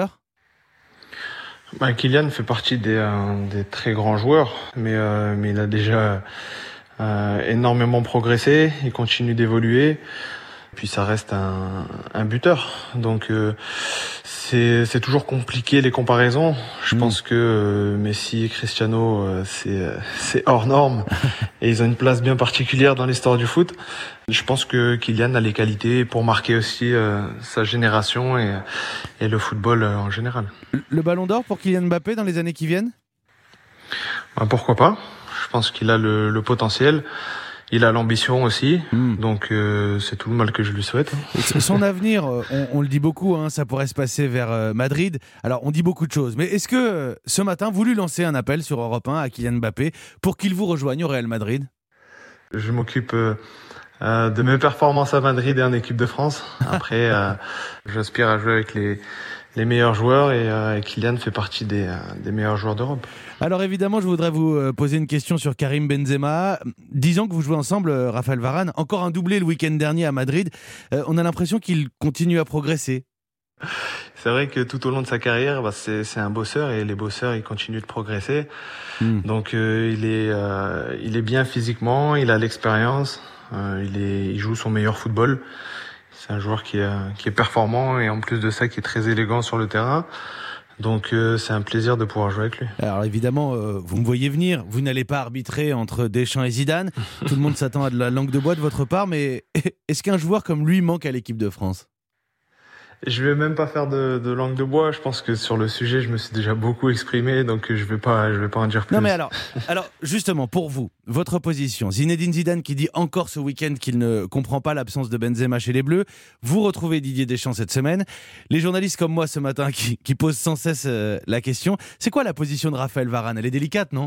Bah, Kylian fait partie des, euh, des très grands joueurs, mais, euh, mais il a déjà euh, énormément progressé, il continue d'évoluer. Puis ça reste un, un buteur, donc euh, c'est, c'est toujours compliqué les comparaisons. Je mmh. pense que euh, Messi et Cristiano, euh, c'est, c'est hors norme et ils ont une place bien particulière dans l'histoire du foot. Je pense que Kylian a les qualités pour marquer aussi euh, sa génération et, et le football euh, en général. Le ballon d'or pour Kylian Mbappé dans les années qui viennent ? Ben, pourquoi pas ? Je pense qu'il a le, le potentiel. Il a l'ambition aussi, mmh. donc euh, c'est tout le mal que je lui souhaite. Son avenir, on, on le dit beaucoup, hein, ça pourrait se passer vers euh, Madrid. Alors, on dit beaucoup de choses, mais est-ce que euh, ce matin, vous lui lancez un appel sur Europe un à Kylian Mbappé pour qu'il vous rejoigne au Real Madrid ? Je m'occupe euh, euh, de mes performances à Madrid et en équipe de France. Après, euh, j'aspire à jouer avec les... les meilleurs joueurs et, euh, et Kylian fait partie des, euh, des meilleurs joueurs d'Europe. Alors évidemment, je voudrais vous euh, poser une question sur Karim Benzema. Dix ans que vous jouez ensemble, euh, Raphaël Varane, encore un doublé le week-end dernier à Madrid. Euh, on a l'impression qu'il continue à progresser. C'est vrai que tout au long de sa carrière, bah, c'est, c'est un bosseur et les bosseurs, ils continuent de progresser. Mm. Donc euh, il est, euh, il est bien physiquement, il a l'expérience, euh, il, est, il joue son meilleur football. C'est un joueur qui est, qui est performant et en plus de ça qui est très élégant sur le terrain. Donc euh, c'est un plaisir de pouvoir jouer avec lui. Alors évidemment, euh, vous me voyez venir, vous n'allez pas arbitrer entre Deschamps et Zidane. Tout le monde s'attend à de la langue de bois de votre part, mais est-ce qu'un joueur comme lui manque à l'équipe de France ? Je vais même pas faire de, de langue de bois. Je pense que sur le sujet, je me suis déjà beaucoup exprimé, donc je vais pas, je vais pas en dire plus. Non mais alors, alors justement pour vous, votre position, Zinedine Zidane qui dit encore ce week-end qu'il ne comprend pas l'absence de Benzema chez les Bleus. Vous retrouvez Didier Deschamps cette semaine. Les journalistes comme moi ce matin qui, qui posent sans cesse euh, la question. C'est quoi la position de Raphaël Varane ? Elle est délicate, non ?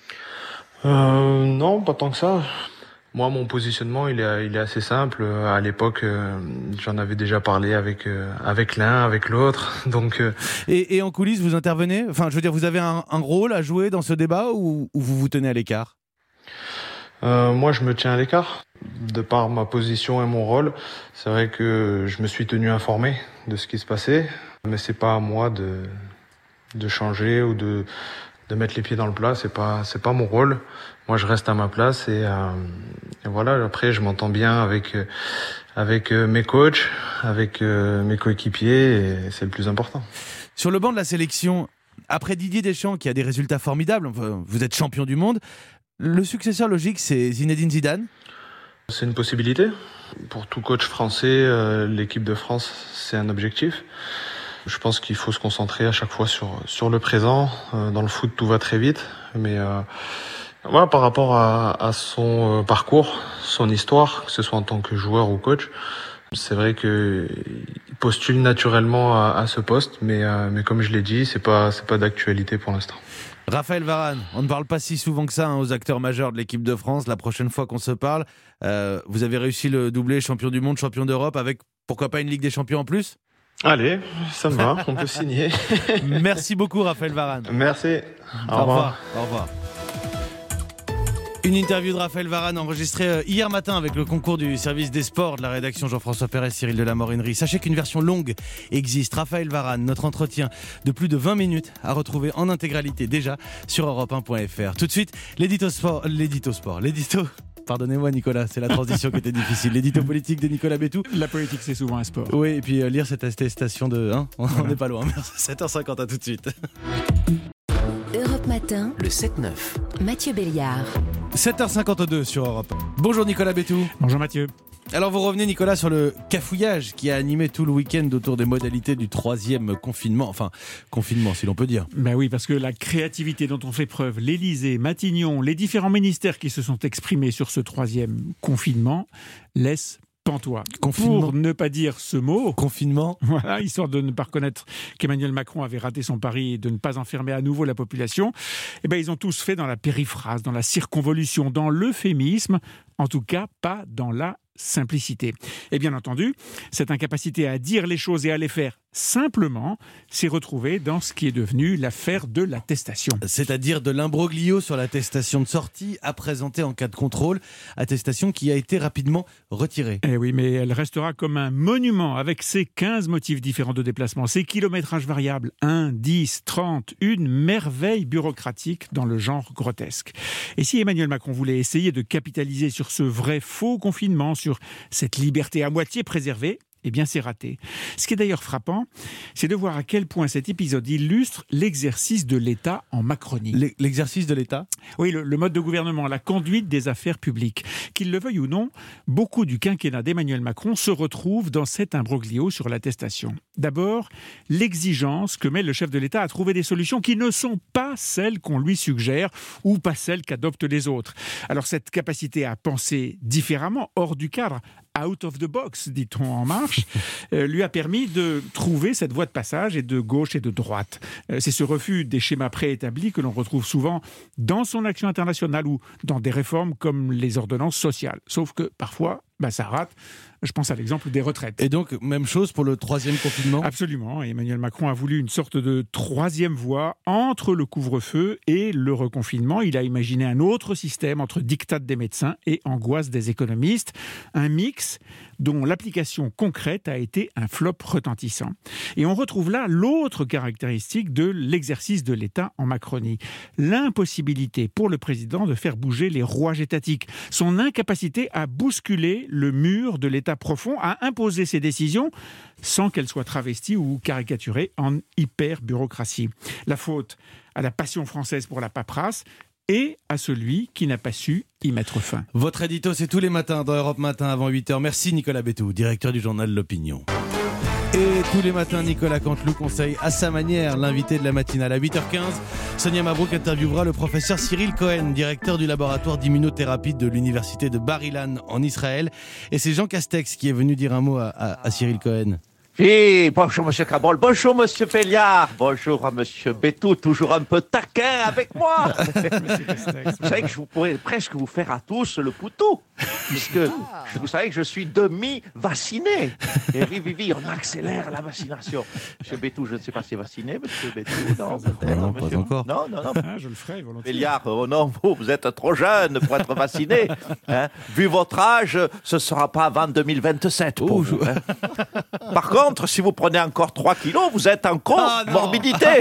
euh, Non, pas tant que ça. Moi, mon positionnement, il est, il est assez simple. À l'époque, euh, j'en avais déjà parlé avec euh, avec l'un, avec l'autre. Donc. Euh... Et, et en coulisses, vous intervenez ? Enfin, je veux dire, vous avez un, un rôle à jouer dans ce débat ou, ou vous vous tenez à l'écart ? euh, Moi, je me tiens à l'écart, de par ma position et mon rôle. C'est vrai que je me suis tenu informé de ce qui se passait, mais c'est pas à moi de de changer ou de de mettre les pieds dans le plat. C'est pas c'est pas mon rôle. Moi, je reste à ma place et, euh, et voilà. Après, je m'entends bien avec avec mes coachs, avec euh, mes coéquipiers, et c'est le plus important. Sur le banc de la sélection, après Didier Deschamps, qui a des résultats formidables, vous êtes champion du monde. Le successeur logique, c'est Zinedine Zidane ? C'est une possibilité. Pour tout coach français, euh, l'équipe de France, c'est un objectif. Je pense qu'il faut se concentrer à chaque fois sur sur le présent. Euh, dans le foot, tout va très vite, mais euh, voilà, par rapport à, à son parcours, son histoire, que ce soit en tant que joueur ou coach, c'est vrai que il postule naturellement à, à ce poste, mais euh, mais comme je l'ai dit, c'est pas c'est pas d'actualité pour l'instant. Raphaël Varane, on ne parle pas si souvent que ça hein, aux acteurs majeurs de l'équipe de France. La prochaine fois qu'on se parle, euh, vous avez réussi le doublé champion du monde, champion d'Europe, avec pourquoi pas une Ligue des Champions en plus ? Allez, ça me va, on peut signer. Merci beaucoup Raphaël Varane. Merci. Au, Au revoir. revoir. Au revoir. Une interview de Raphaël Varane enregistrée hier matin avec le concours du service des sports de la rédaction Jean-François Perret, Cyril de la Morinerie. Sachez qu'une version longue existe. Raphaël Varane, notre entretien de plus de vingt minutes à retrouver en intégralité déjà sur europe un point f r. Tout de suite, l'édito sport, l'édito sport, l'édito... Pardonnez-moi Nicolas, c'est la transition qui était difficile. L'édito politique de Nicolas Bétou. La politique, c'est souvent un sport. Oui, et puis euh, lire cette attestation de... Hein, on n'est voilà. pas loin. sept heures cinquante, à tout de suite. Europe Matin, le sept neuf. Mathieu Béliard. sept heures cinquante-deux sur Europe. Bonjour Nicolas Bétou. Bonjour Mathieu. Alors vous revenez Nicolas sur le cafouillage qui a animé tout le week-end autour des modalités du troisième confinement, enfin confinement si l'on peut dire. Ben oui, parce que la créativité dont on fait preuve, l'Élysée, Matignon, les différents ministères qui se sont exprimés sur ce troisième confinement laissent pantois. Confinement. Pour ne pas dire ce mot. Confinement. Voilà, histoire de ne pas reconnaître qu'Emmanuel Macron avait raté son pari et de ne pas enfermer à nouveau la population. Eh ben, ils ont tous fait dans la périphrase, dans la circonvolution, dans l'euphémisme, en tout cas pas dans la simplicité. Et bien entendu, cette incapacité à dire les choses et à les faire simplement s'est retrouvée dans ce qui est devenu l'affaire de l'attestation. C'est-à-dire de l'imbroglio sur l'attestation de sortie à présenter en cas de contrôle, attestation qui a été rapidement retirée. Eh oui, mais elle restera comme un monument avec ses quinze motifs différents de déplacement, ses kilométrages variables, un, dix, trente, une merveille bureaucratique dans le genre grotesque. Et si Emmanuel Macron voulait essayer de capitaliser sur ce vrai faux confinement, sur cette liberté à moitié préservée, eh bien c'est raté. Ce qui est d'ailleurs frappant, c'est de voir à quel point cet épisode illustre l'exercice de l'État en Macronie. L'exercice de l'État ? Oui, le, le mode de gouvernement, la conduite des affaires publiques. Qu'il le veuille ou non, beaucoup du quinquennat d'Emmanuel Macron se retrouvent dans cet imbroglio sur l'attestation. D'abord, l'exigence que met le chef de l'État à trouver des solutions qui ne sont pas celles qu'on lui suggère ou pas celles qu'adoptent les autres. Alors cette capacité à penser différemment, hors du cadre, out of the box, dit-on en marche, euh, lui a permis de trouver cette voie de passage et de gauche et de droite. Euh, c'est ce refus des schémas préétablis que l'on retrouve souvent dans son action internationale ou dans des réformes comme les ordonnances sociales. Sauf que parfois, bah, ça rate. Je pense à l'exemple des retraites. Et donc, même chose pour le troisième confinement ? Absolument. Emmanuel Macron a voulu une sorte de troisième voie entre le couvre-feu et le reconfinement. Il a imaginé un autre système entre diktat des médecins et angoisse des économistes. Un mix dont l'application concrète a été un flop retentissant. Et on retrouve là l'autre caractéristique de l'exercice de l'État en Macronie. L'impossibilité pour le président de faire bouger les rouages étatiques. Son incapacité à bousculer briser le mur de l'État profond, à imposer ses décisions sans qu'elles soient travesties ou caricaturées en hyper-bureaucratie. La faute à la passion française pour la paperasse et à celui qui n'a pas su y mettre fin. Votre édito, c'est tous les matins dans Europe Matin avant huit heures. Merci Nicolas Bétou, directeur du journal L'Opinion. Et tous les matins, Nicolas Canteloup conseille à sa manière l'invité de la matinale. À huit heures quinze, Sonia Mabrouk interviewera le professeur Cyril Cohen, directeur du laboratoire d'immunothérapie de l'université de Bar-Ilan en Israël. Et c'est Jean Castex qui est venu dire un mot à, à, à Cyril Cohen. Oui, bonjour Monsieur Cabrol, bonjour Monsieur Béliard, bonjour à Monsieur Bétou, toujours un peu taquin avec moi. Vous savez que je vous pourrais presque vous faire à tous le poutou, puisque vous savez que je suis demi-vacciné. Et Rivivi, on accélère la vaccination. Monsieur Bétou, je ne sais pas si c'est vacciné, Monsieur Bétou, non, peut-être. Non, pas encore. Non, non, non. Ah, je le ferai volontiers. Béliard, oh non, vous, vous êtes trop jeune pour être vacciné. Hein. Vu votre âge, ce ne sera pas avant deux mille vingt-sept pour oh, vous. Je... Hein. Par contre, si vous prenez encore trois kilos, vous êtes en comorbidité.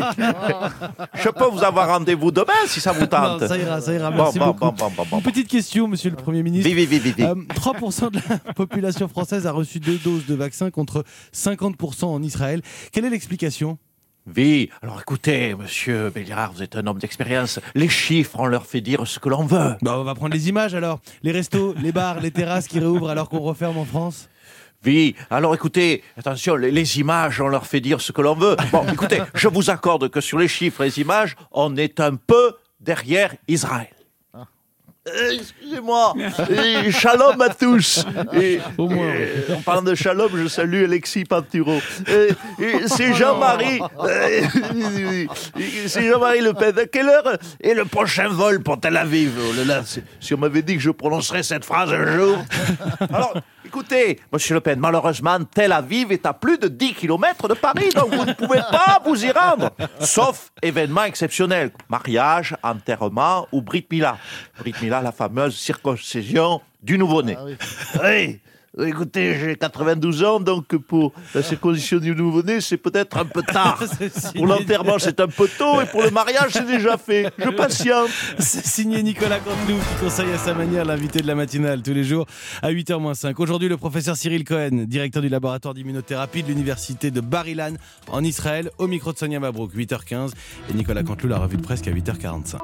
Je peux vous avoir rendez-vous demain si ça vous tente. Non, ça ira, ça ira. Merci bon, beaucoup. Bon, bon, bon, bon. Une petite question, Monsieur le Premier ministre. Oui, oui, oui, oui. Euh, trois pour cent de la population française a reçu deux doses de vaccin contre cinquante pour cent en Israël. Quelle est l'explication ? Oui, alors écoutez, Monsieur Béliard, vous êtes un homme d'expérience. Les chiffres, on leur fait dire ce que l'on veut. Bah, on va prendre les images alors. Les restos, les bars, les terrasses qui réouvrent alors qu'on referme en France. Oui, alors écoutez, attention, les, les images, on leur fait dire ce que l'on veut. Bon, écoutez, je vous accorde que sur les chiffres et les images, on est un peu derrière Israël. Euh, excusez-moi, et shalom à tous. Et, Au moins. Et, en parlant de shalom, je salue Alexis Pinturo. Et, et c'est Jean-Marie, euh, c'est Jean-Marie Le Pen. À quelle heure est le prochain vol pour Tel Aviv? Oh là là, si on m'avait dit que je prononcerais cette phrase un jour. Alors, écoutez, Monsieur Le Pen, malheureusement, Tel Aviv est à plus de dix kilomètres de Paris, donc vous ne pouvez pas vous y rendre, sauf événement exceptionnel, mariage, enterrement ou Brit Mila. Brit Mila, la fameuse circoncision du nouveau-né. Ah oui. Oui, écoutez, j'ai quatre-vingt-douze ans, donc pour la circoncision du nouveau-né, c'est peut-être un peu tard. Pour l'enterrement, c'est un peu tôt, et pour le mariage, c'est déjà fait. Je patiente. C'est signé Nicolas Canteloup qui conseille à sa manière l'invité de la matinale tous les jours à huit heures moins cinq. Aujourd'hui, le professeur Cyril Cohen, directeur du laboratoire d'immunothérapie de l'université de Bar-Ilan en Israël, au micro de Sonia Mabrouk, huit heures quinze. Et Nicolas Canteloup, la revue de presse, à huit heures quarante-cinq.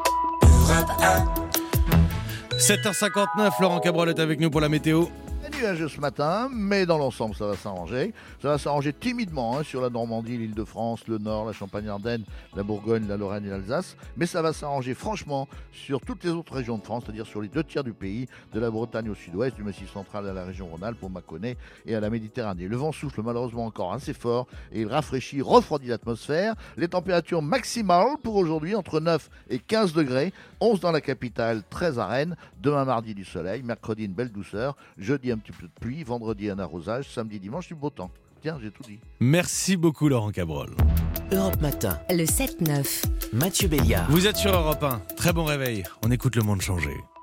sept heures cinquante-neuf, Laurent Cabrol est avec nous pour la météo. Nuageux ce matin, mais dans l'ensemble ça va s'arranger. Ça va s'arranger timidement hein, sur la Normandie, l'Île-de-France, le Nord, la Champagne-Ardenne, la Bourgogne, la Lorraine et l'Alsace. Mais ça va s'arranger franchement sur toutes les autres régions de France, c'est-à-dire sur les deux tiers du pays, de la Bretagne au sud-ouest, du Massif central à la région Rhône-Alpes, au Mâconnais et à la Méditerranée. Le vent souffle malheureusement encore assez fort et il rafraîchit, refroidit l'atmosphère. Les températures maximales pour aujourd'hui entre neuf et quinze degrés, onze dans la capitale, treize à Rennes. Demain mardi du soleil, mercredi une belle douceur, jeudi un petit peu de pluie, vendredi un arrosage, samedi, dimanche du beau temps. Tiens, j'ai tout dit. Merci beaucoup Laurent Cabrol. Europe Matin, le sept neuf, Mathieu Béliard. Vous êtes sur Europe un, très bon réveil, on écoute le monde changer.